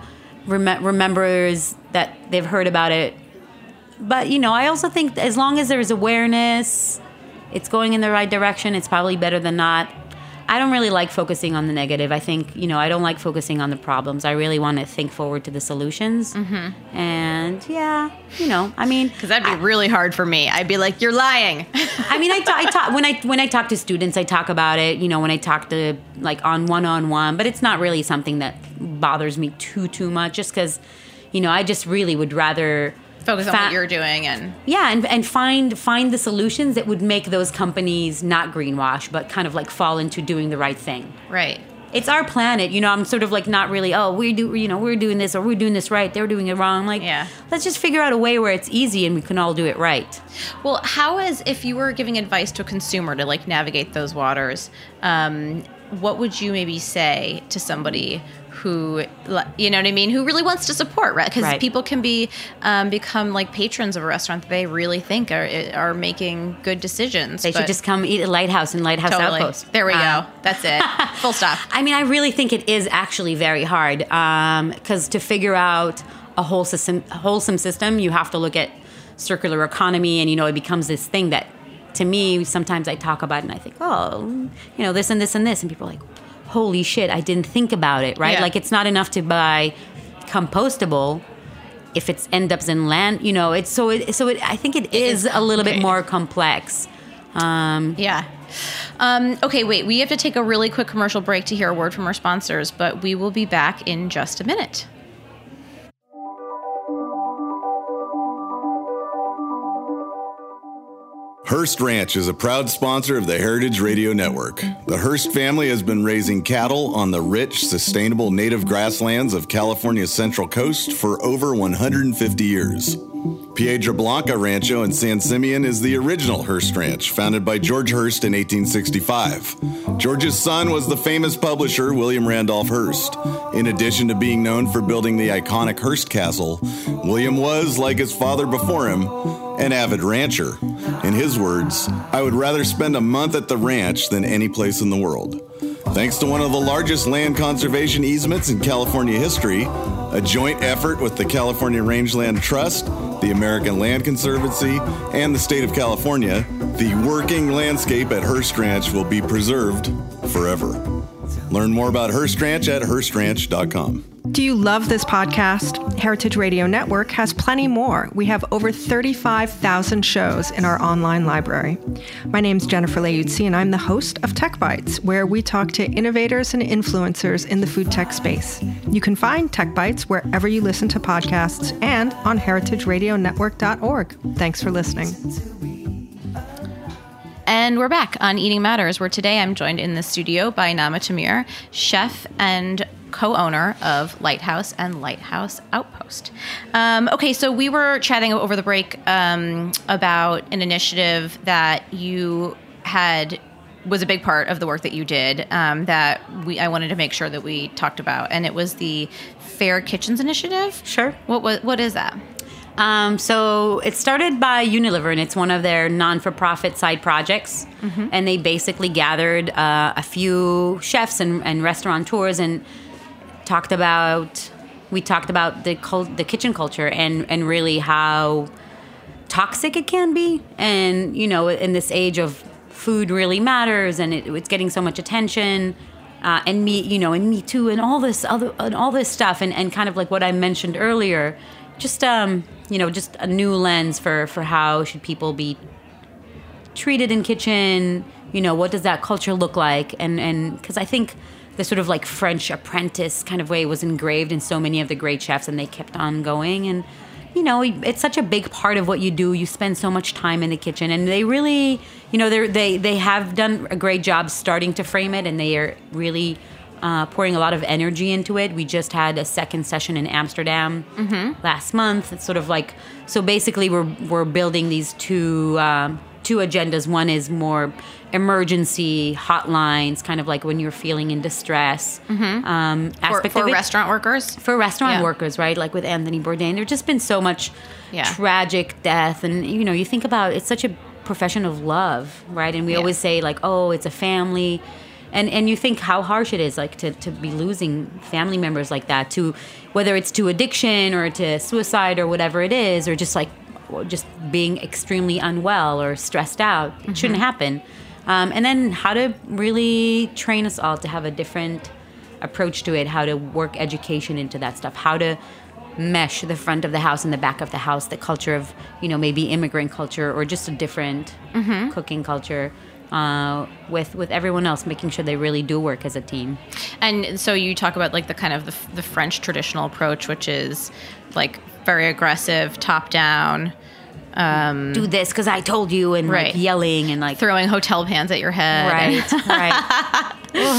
remembers that they've heard about it. But you know, I also think as long as there's awareness, it's going in the right direction. It's probably better than not. I don't really like focusing on the negative. I think, you know, I don't like focusing on the problems. I really want to think forward to the solutions. Mm-hmm. And yeah, you know, I mean, because that'd be really hard for me. I'd be like, "You're lying." I mean, I talk when I talk to students, I talk about it. You know, when I talk to like on one-on-one, but it's not really something that bothers me too much. Just because, you know, I just really would rather focus on what you're doing and find the solutions that would make those companies not greenwash, but kind of like fall into doing the right thing. Right. It's our planet, you know. I'm sort of like not really. Oh, we're doing this or we're doing this right. They're doing it wrong. I'm like, yeah. Let's just figure out a way where it's easy and we can all do it right. Well, if you were giving advice to a consumer to like navigate those waters, what would you maybe say to somebody who, you know what I mean, who really wants to support, right? Because people can become like patrons of a restaurant that they really think are making good decisions. They should just come eat at Lighthouse and Lighthouse Outpost. There we go. That's it. Full stop. I mean, I really think it is actually very hard because to figure out a wholesome system, you have to look at circular economy, and you know, it becomes this thing that, to me, sometimes I talk about it and I think, oh, you know, this and this and this, and people are like, holy shit, I didn't think about it, right? Yeah. Like, it's not enough to buy compostable if it ends up in land, you know. I think it is a little bit more complex. Yeah. Okay, wait, we have to take a really quick commercial break to hear a word from our sponsors, but we will be back in just a minute. Hearst Ranch is a proud sponsor of the Heritage Radio Network. The Hearst family has been raising cattle on the rich, sustainable native grasslands of California's Central Coast for over 150 years. Piedra Blanca Rancho in San Simeon is the original Hearst Ranch, founded by George Hearst in 1865. George's son was the famous publisher William Randolph Hearst. In addition to being known for building the iconic Hearst Castle, William was, like his father before him, an avid rancher. In his words, "I would rather spend a month at the ranch than any place in the world." Thanks to one of the largest land conservation easements in California history, a joint effort with the California Rangeland Trust, the American Land Conservancy, and the state of California, the working landscape at Hearst Ranch will be preserved forever. Learn more about Hearst Ranch at HearstRanch.com. Do you love this podcast? Heritage Radio Network has plenty more. We have over 35,000 shows in our online library. My name's Jennifer Leuzzi, and I'm the host of Tech Bites, where we talk to innovators and influencers in the food tech space. You can find Tech Bites wherever you listen to podcasts and on heritageradionetwork.org. Thanks for listening. And we're back on Eating Matters, where today I'm joined in the studio by Nama Tamir, chef and co-owner of Lighthouse and Lighthouse Outpost. Okay, so we were chatting over the break about an initiative that you had was a big part of the work that you did that I wanted to make sure that we talked about, and it was the Fair Kitchens Initiative. Sure. What is that? So it started by Unilever, and it's one of their non-for-profit side projects. Mm-hmm. And they basically gathered a few chefs and restaurateurs and talked about the kitchen culture and really how toxic it can be. And, you know, in this age of food really matters, and it's getting so much attention. And Me Too, and all this stuff, and kind of like what I mentioned earlier. Just just a new lens for how should people be treated in kitchen. What does that culture look like? And because I think the sort of like French apprentice kind of way was engraved in so many of the great chefs, and they kept on going. And it's such a big part of what you do. You spend so much time in the kitchen, and they really, they have done a great job starting to frame it, and they are really pouring a lot of energy into it. We just had a second session in Amsterdam last month. It's sort of like, so basically we're building these two agendas. One is more emergency hotlines, kind of like when you're feeling in distress. Aspect for of it. Restaurant workers? For restaurant workers, right? Like with Anthony Bourdain. There's just been so much tragic death. And, you think about, it's such a profession of love, right? And we always say like, oh, it's a family. And you think how harsh it is, like to be losing family members like that, to whether it's to addiction or to suicide or whatever it is, or just being extremely unwell or stressed out. It shouldn't happen. And then how to really train us all to have a different approach to it, how to work education into that stuff, how to mesh the front of the house and the back of the house, the culture of, maybe immigrant culture or just a different cooking culture. With everyone else, making sure they really do work as a team. And so you talk about like the kind of the French traditional approach, which is like very aggressive, top down. Do this because I told you, and like yelling and like throwing hotel pans at your head. Right.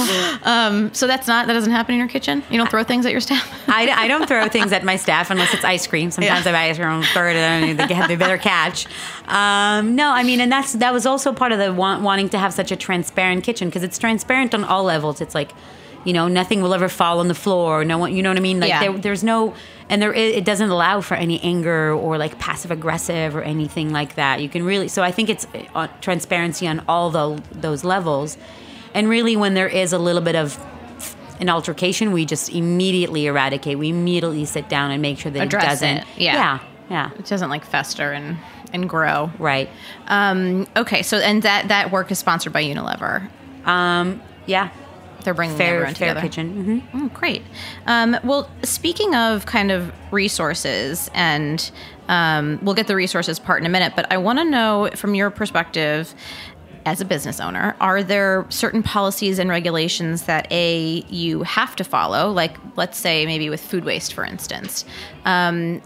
So that doesn't happen in your kitchen? You don't throw things at your staff? I don't throw things at my staff unless it's ice cream. Sometimes I buy ice cream and throw it at them. They better catch. No, I mean, and that was also part of the wanting to have such a transparent kitchen, because it's transparent on all levels. It's like, nothing will ever fall on the floor. No one, you know what I mean? Like there's no, and it doesn't allow for any anger or like passive aggressive or anything like that. You can really, so I think it's transparency on all those levels. And really, when there is a little bit of an altercation, we just immediately eradicate. We immediately sit down and make sure that Address it doesn't. It. Yeah. It doesn't like fester and grow. Right. Okay. So, and that work is sponsored by Unilever. Yeah. They're bringing everyone together. Fair Kitchen. Mm-hmm. Oh, great. Well, speaking of kind of resources, and we'll get the resources part in a minute, but I want to know from your perspective as a business owner, are there certain policies and regulations that you have to follow? Like, let's say maybe with food waste, for instance. Are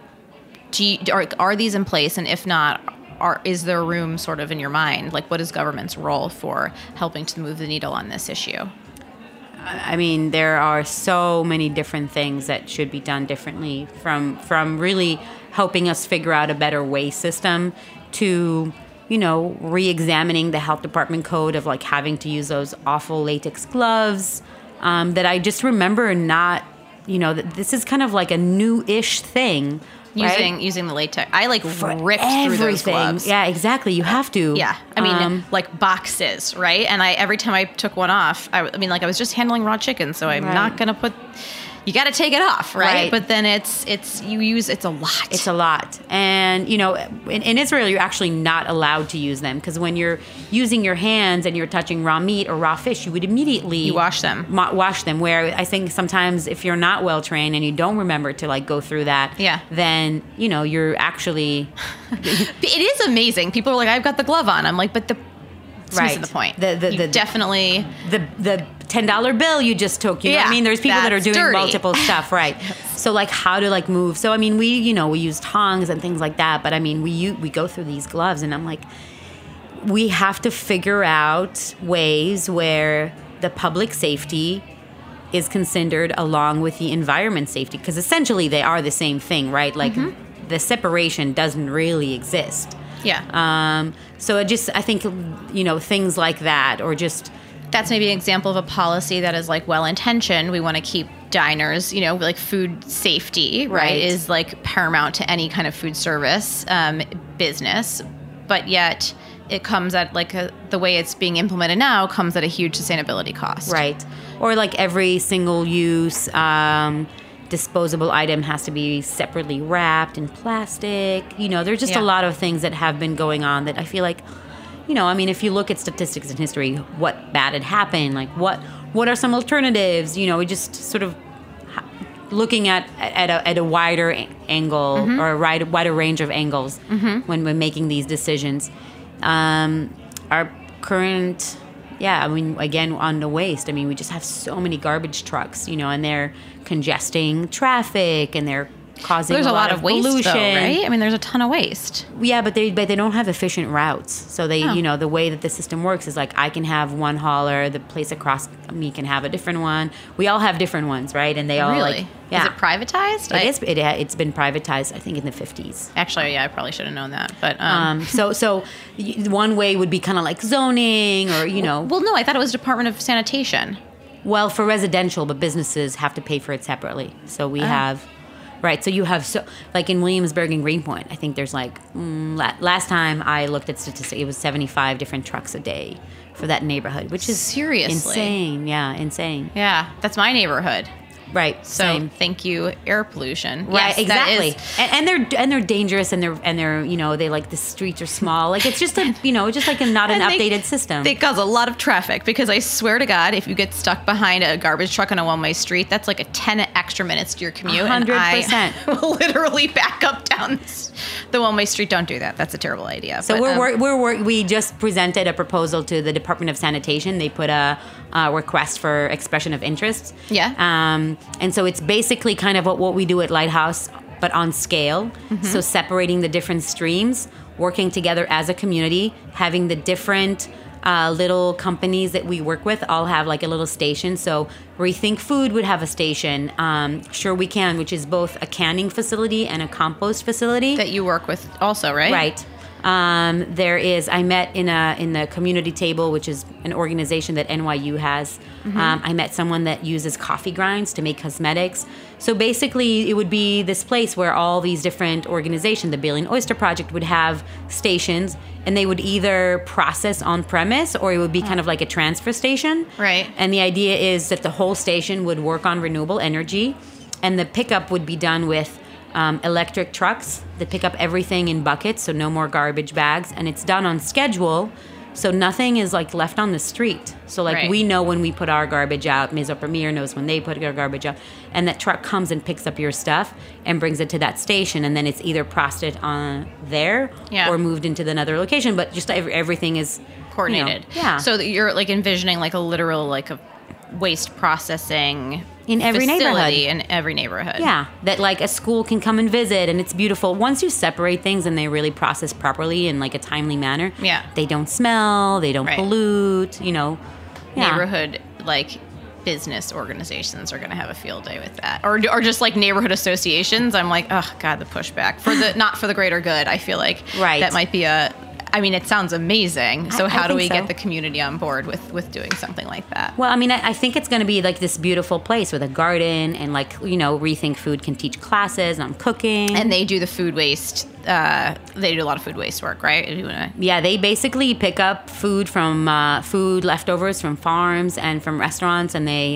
these in place? And if not, is there room sort of in your mind? Like, what is government's role for helping to move the needle on this issue? I mean, there are so many different things that should be done differently, from really helping us figure out a better waste system to, re-examining the health department code of like having to use those awful latex gloves that I just remember not, that this is kind of like a new-ish thing. Right? Using the latex. I ripped through those gloves. Yeah, exactly. You have to. Yeah. I mean, like boxes, right? And every time I took one off, I was just handling raw chicken, so I'm not going to you got to take it off, right? But then it's a lot. It's a lot. And, in Israel, you're actually not allowed to use them, because when you're using your hands and you're touching raw meat or raw fish, you would immediately... You wash them. Wash them, where I think sometimes if you're not well-trained and you don't remember to, like, go through that, then, you're actually... It is amazing. People are like, I've got the glove on. I'm like, but it's missing the point. Definitely... The $10 bill you just took, you know what I mean? There's people that are doing multiple stuff, right? So like how to like move. So I mean, we use tongs and things like that, but I mean, we go through these gloves, and I'm like, we have to figure out ways where the public safety is considered along with the environment safety, because essentially they are the same thing, right? Like the separation doesn't really exist. Yeah. So I think, things like that, or just... That's maybe an example of a policy that is like well-intentioned. We want to keep diners, like food safety, right, is like paramount to any kind of food service business. But yet it comes at like the way it's being implemented now comes at a huge sustainability cost. Right. Or like every single use disposable item has to be separately wrapped in plastic. There's just a lot of things that have been going on that I feel like... if you look at statistics in history, what bad had happened, like what are some alternatives? We just sort of looking at a wider angle or a wider range of angles when we're making these decisions. Our current, again, on the waste, we just have so many garbage trucks, and they're congesting traffic and they're causing There's a lot of waste, pollution. though, right? There's a ton of waste. Yeah, but they don't have efficient routes. So they, the way that the system works is like I can have one hauler, the place across me can have a different one. We all have different ones, right? And they all Really? Is it privatized? It's been privatized, I think, in the 50s. Actually, I probably should have known that. But so one way would be kind of like zoning, or well, no, I thought it was Department of Sanitation. Well, for residential, but businesses have to pay for it separately. So we have. Right, so you have, like in Williamsburg and Greenpoint, I think there's like, last time I looked at statistics, it was 75 different trucks a day for that neighborhood, which is seriously insane. Yeah, insane. Yeah, that's my neighborhood. Right. So same. Thank you, air pollution. Right. Yes, exactly. And they're dangerous, and they're they like the streets are small. Like it's just just like not an updated system. They cause a lot of traffic because I swear to God, if you get stuck behind a garbage truck on a one-way street, that's like a 10 extra minutes to your commute. 100%. And I will literally back up down the one-way street. Don't do that. That's a terrible idea. So we just presented a proposal to the Department of Sanitation. They put a request for expression of interest. Yeah. And so it's basically kind of what we do at Lighthouse, but on scale. Mm-hmm. So separating the different streams, working together as a community, having the different little companies that we work with all have like a little station. So Rethink Food would have a station. Sure We Can, which is both a canning facility and a compost facility. That you work with also, right? Right. There is, I met in the community table, which is an organization that NYU has. Mm-hmm. I met someone that uses coffee grinds to make cosmetics. So basically it would be this place where all these different organizations, the Baleen Oyster Project would have stations, and they would either process on premise or it would be kind of like a transfer station. Right. And the idea is that the whole station would work on renewable energy, and the pickup would be done with electric trucks that pick up everything in buckets, so no more garbage bags, and it's done on schedule, so nothing is like left on the street. So like we know when we put our garbage out, Maison Premier knows when they put their garbage out, and that truck comes and picks up your stuff and brings it to that station, and then it's either processed on there or moved into another location, but just everything is coordinated. So that you're like envisioning like a literal like a waste processing in every neighborhood. In every neighborhood. Yeah, that like a school can come and visit, and it's beautiful. Once you separate things and they really process properly in like a timely manner, they don't smell, they don't pollute, Neighborhood like business organizations are going to have a field day with that, or just like neighborhood associations. I'm like, oh God, the pushback for the not for the greater good. I feel like that might be it sounds amazing. So how do we get the community on board with doing something like that? Well, I think it's going to be like this beautiful place with a garden, and like, Rethink Food can teach classes on cooking. And they do the food waste. They do a lot of food waste work, right? Yeah, they basically pick up food from food leftovers from farms and from restaurants, and they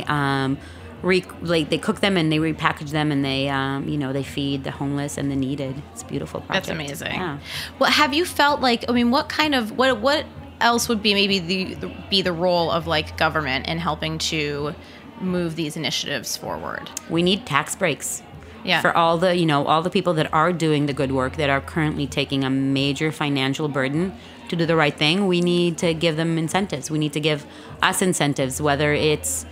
they cook them and they repackage them, and they they feed the homeless and the needed. It's a beautiful project. That's amazing. Yeah. Well, have you felt like what else would be maybe the role of like government in helping to move these initiatives forward? We need tax breaks. Yeah. For all the people that are doing the good work, that are currently taking a major financial burden to do the right thing, we need to give them incentives. We need to give us incentives, whether it's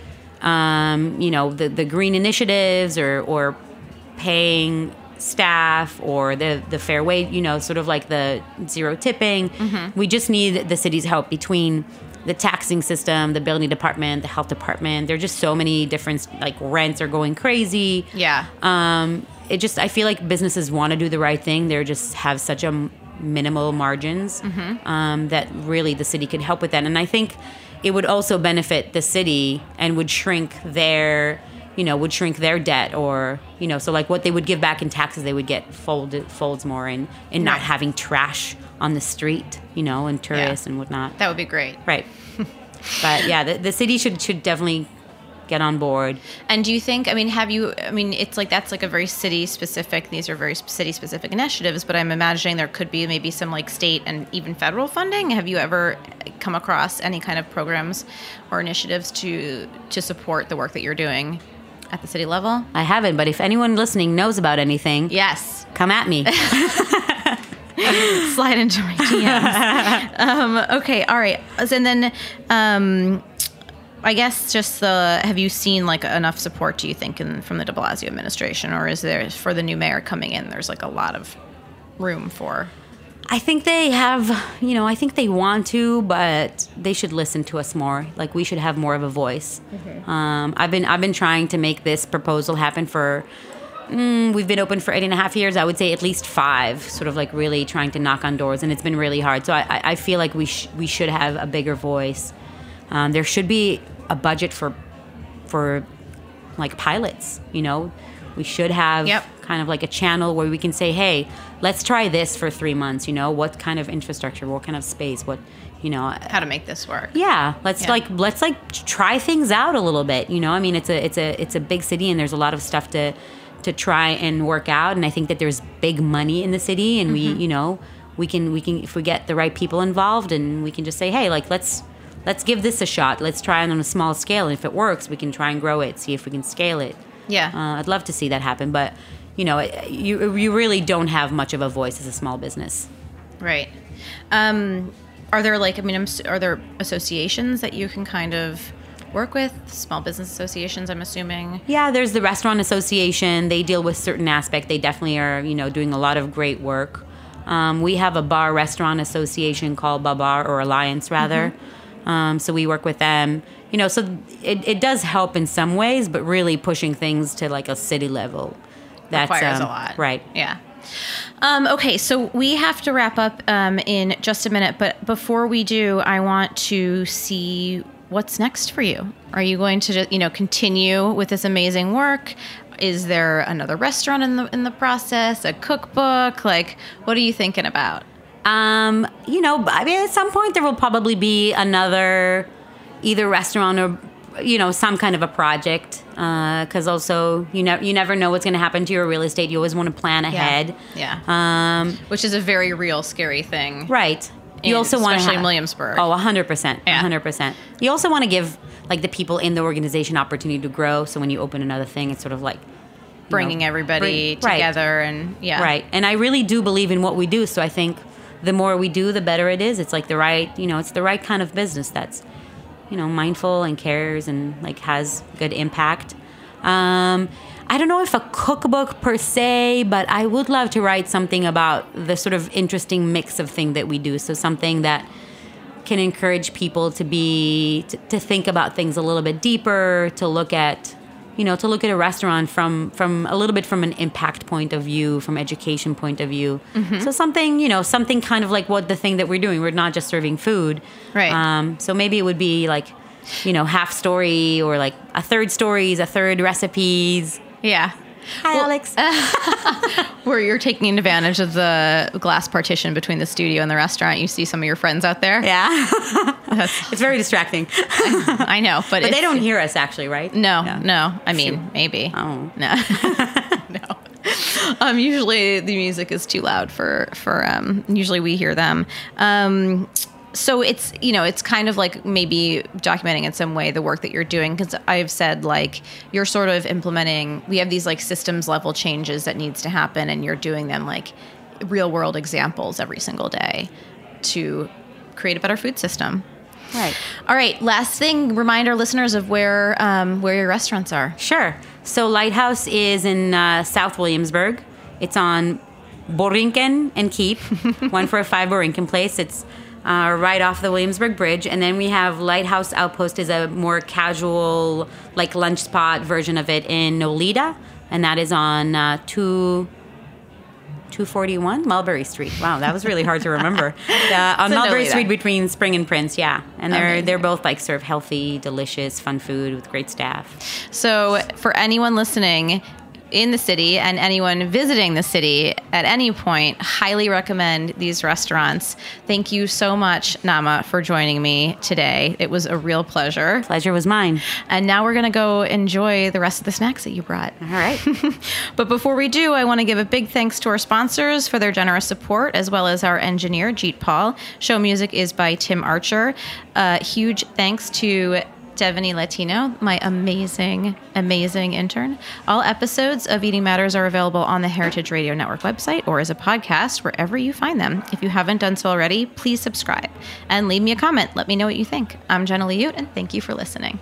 the green initiatives or paying staff, or the fair wage, sort of like the zero tipping. Mm-hmm. We just need the city's help between the taxing system, the building department, the health department. There are just so many different, like rents are going crazy. Yeah. I feel like businesses want to do the right thing. They just have such a minimal margins that really the city could help with that. And I think it would also benefit the city and would shrink their debt, or, so like what they would give back in taxes, they would get folds more in not having trash on the street, and tourists and whatnot. That would be great. Right. But yeah, the city should definitely get on board. And do you think, it's like that's like a very city specific, these are very city specific initiatives, but I'm imagining there could be maybe some like state and even federal funding. Have you ever come across any kind of programs or initiatives to support the work that you're doing? At the city level? I haven't, but if anyone listening knows about anything, Yes. come at me. Slide into my DMs. Okay, all right. And then I guess just have you seen like enough support, do you think, from the de Blasio administration, or is there, for the new mayor coming in, there's like a lot of room for? I think they have, I think they want to, but they should listen to us more. Like, we should have more of a voice. I've been trying to make this proposal happen for, we've been open for 8.5 years. I would say at least 5, sort of like really trying to knock on doors, and it's been really hard. So I feel like we should have a bigger voice. There should be a budget for like pilots, We should have kind of like a channel where we can say, hey, let's try this for 3 months, what kind of infrastructure, what kind of space, How to make this work. Yeah, let's try things out a little bit, I mean, it's a big city, and there's a lot of stuff to try and work out, and I think that there's big money in the city, and we can if we get the right people involved, and we can just say, hey, like let's give this a shot. Let's try it on a small scale, and if it works, we can try and grow it, see if we can scale it. Yeah. I'd love to see that happen, but you really don't have much of a voice as a small business. Right. Are there are there associations that you can kind of work with? Small business associations, I'm assuming. Yeah, there's the Restaurant Association. They deal with certain aspects. They definitely are, doing a lot of great work. We have a bar restaurant association called Babar, or Alliance rather. So we work with them. So it does help in some ways, but really pushing things to like a city level. That requires a lot. Right. Yeah. Okay, so we have to wrap up in just a minute, but before we do, I want to see what's next for you. Are you going to, continue with this amazing work? Is there another restaurant in the process? A cookbook? Like, what are you thinking about? I mean, at some point there will probably be another either restaurant or, some kind of a project. Because also, you never know what's going to happen to your real estate. You always want to plan ahead. Yeah. Which is a very real, scary thing. Right. You also want to, especially in Williamsburg. Oh, 100%. Yeah. 100%. You also want to give like the people in the organization opportunity to grow. So when you open another thing, it's sort of like bringing everybody together, and right. And I really do believe in what we do. So I think the more we do, the better it is. It's like the right, it's the right kind of business that's, mindful and cares and like has good impact. I don't know if a cookbook per se, but I would love to write something about the sort of interesting mix of thing that we do. So something that can encourage people to think about things a little bit deeper, to look at a restaurant from a little bit from an impact point of view, from education point of view. Mm-hmm. So something kind of like what the thing that we're doing. We're not just serving food. Right. So maybe it would be like, half story, or like a third stories, a third recipes. Yeah. Hi, Alex. Where you're taking advantage of the glass partition between the studio and the restaurant. You see some of your friends out there. Yeah. It's very distracting. I know, but they don't hear us actually, right? No. I mean, maybe. Oh. No. No. Usually the music is too loud for usually we hear them. So it's, it's kind of like maybe documenting in some way the work that you're doing, because I've said like you're sort of implementing, we have these like systems level changes that needs to happen, and you're doing them like real world examples every single day to create a better food system. Right. All right. Last thing, remind our listeners of where your restaurants are. Sure. So Lighthouse is in South Williamsburg. It's on Borinquen and Keep, 145 Borinquen Place. It's right off the Williamsburg Bridge. And then we have Lighthouse Outpost, is a more casual, like lunch spot version of it in Nolita. And that is on 241 Mulberry Street. Wow, that was really hard to remember. On Mulberry Street between Spring and Prince, yeah. And they're both like serve healthy, delicious, fun food with great staff. So for anyone listening in the city and anyone visiting the city at any point, highly recommend these restaurants. Thank you so much, Nama, for joining me today. It was a real pleasure. Pleasure was mine. And now we're going to go enjoy the rest of the snacks that you brought. All right. But before we do, I want to give a big thanks to our sponsors for their generous support, as well as our engineer, Jeet Paul. Show music is by Tim Archer. Huge thanks to Devaney Latino, my amazing, amazing intern. All episodes of Eating Matters are available on the Heritage Radio Network website or as a podcast wherever you find them. If you haven't done so already, please subscribe and leave me a comment. Let me know what you think. I'm Jenna Liute, and thank you for listening.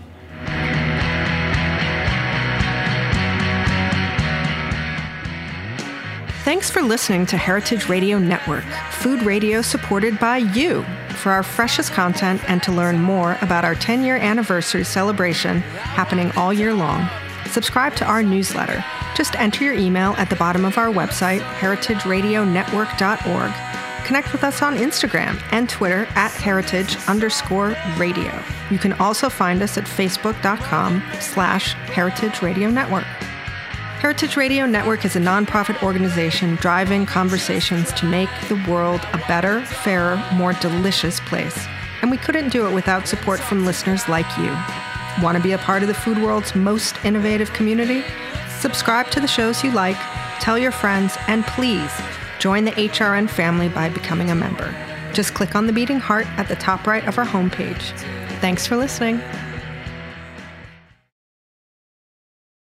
Thanks for listening to Heritage Radio Network, food radio supported by you. For our freshest content and to learn more about our 10-year anniversary celebration happening all year long, subscribe to our newsletter. Just enter your email at the bottom of our website, heritageradionetwork.org. Connect with us on Instagram and Twitter at heritage_radio. You can also find us at facebook.com/Heritage Radio Network. Heritage Radio Network is a nonprofit organization driving conversations to make the world a better, fairer, more delicious place. And we couldn't do it without support from listeners like you. Want to be a part of the food world's most innovative community? Subscribe to the shows you like, tell your friends, and please join the HRN family by becoming a member. Just click on the beating heart at the top right of our homepage. Thanks for listening.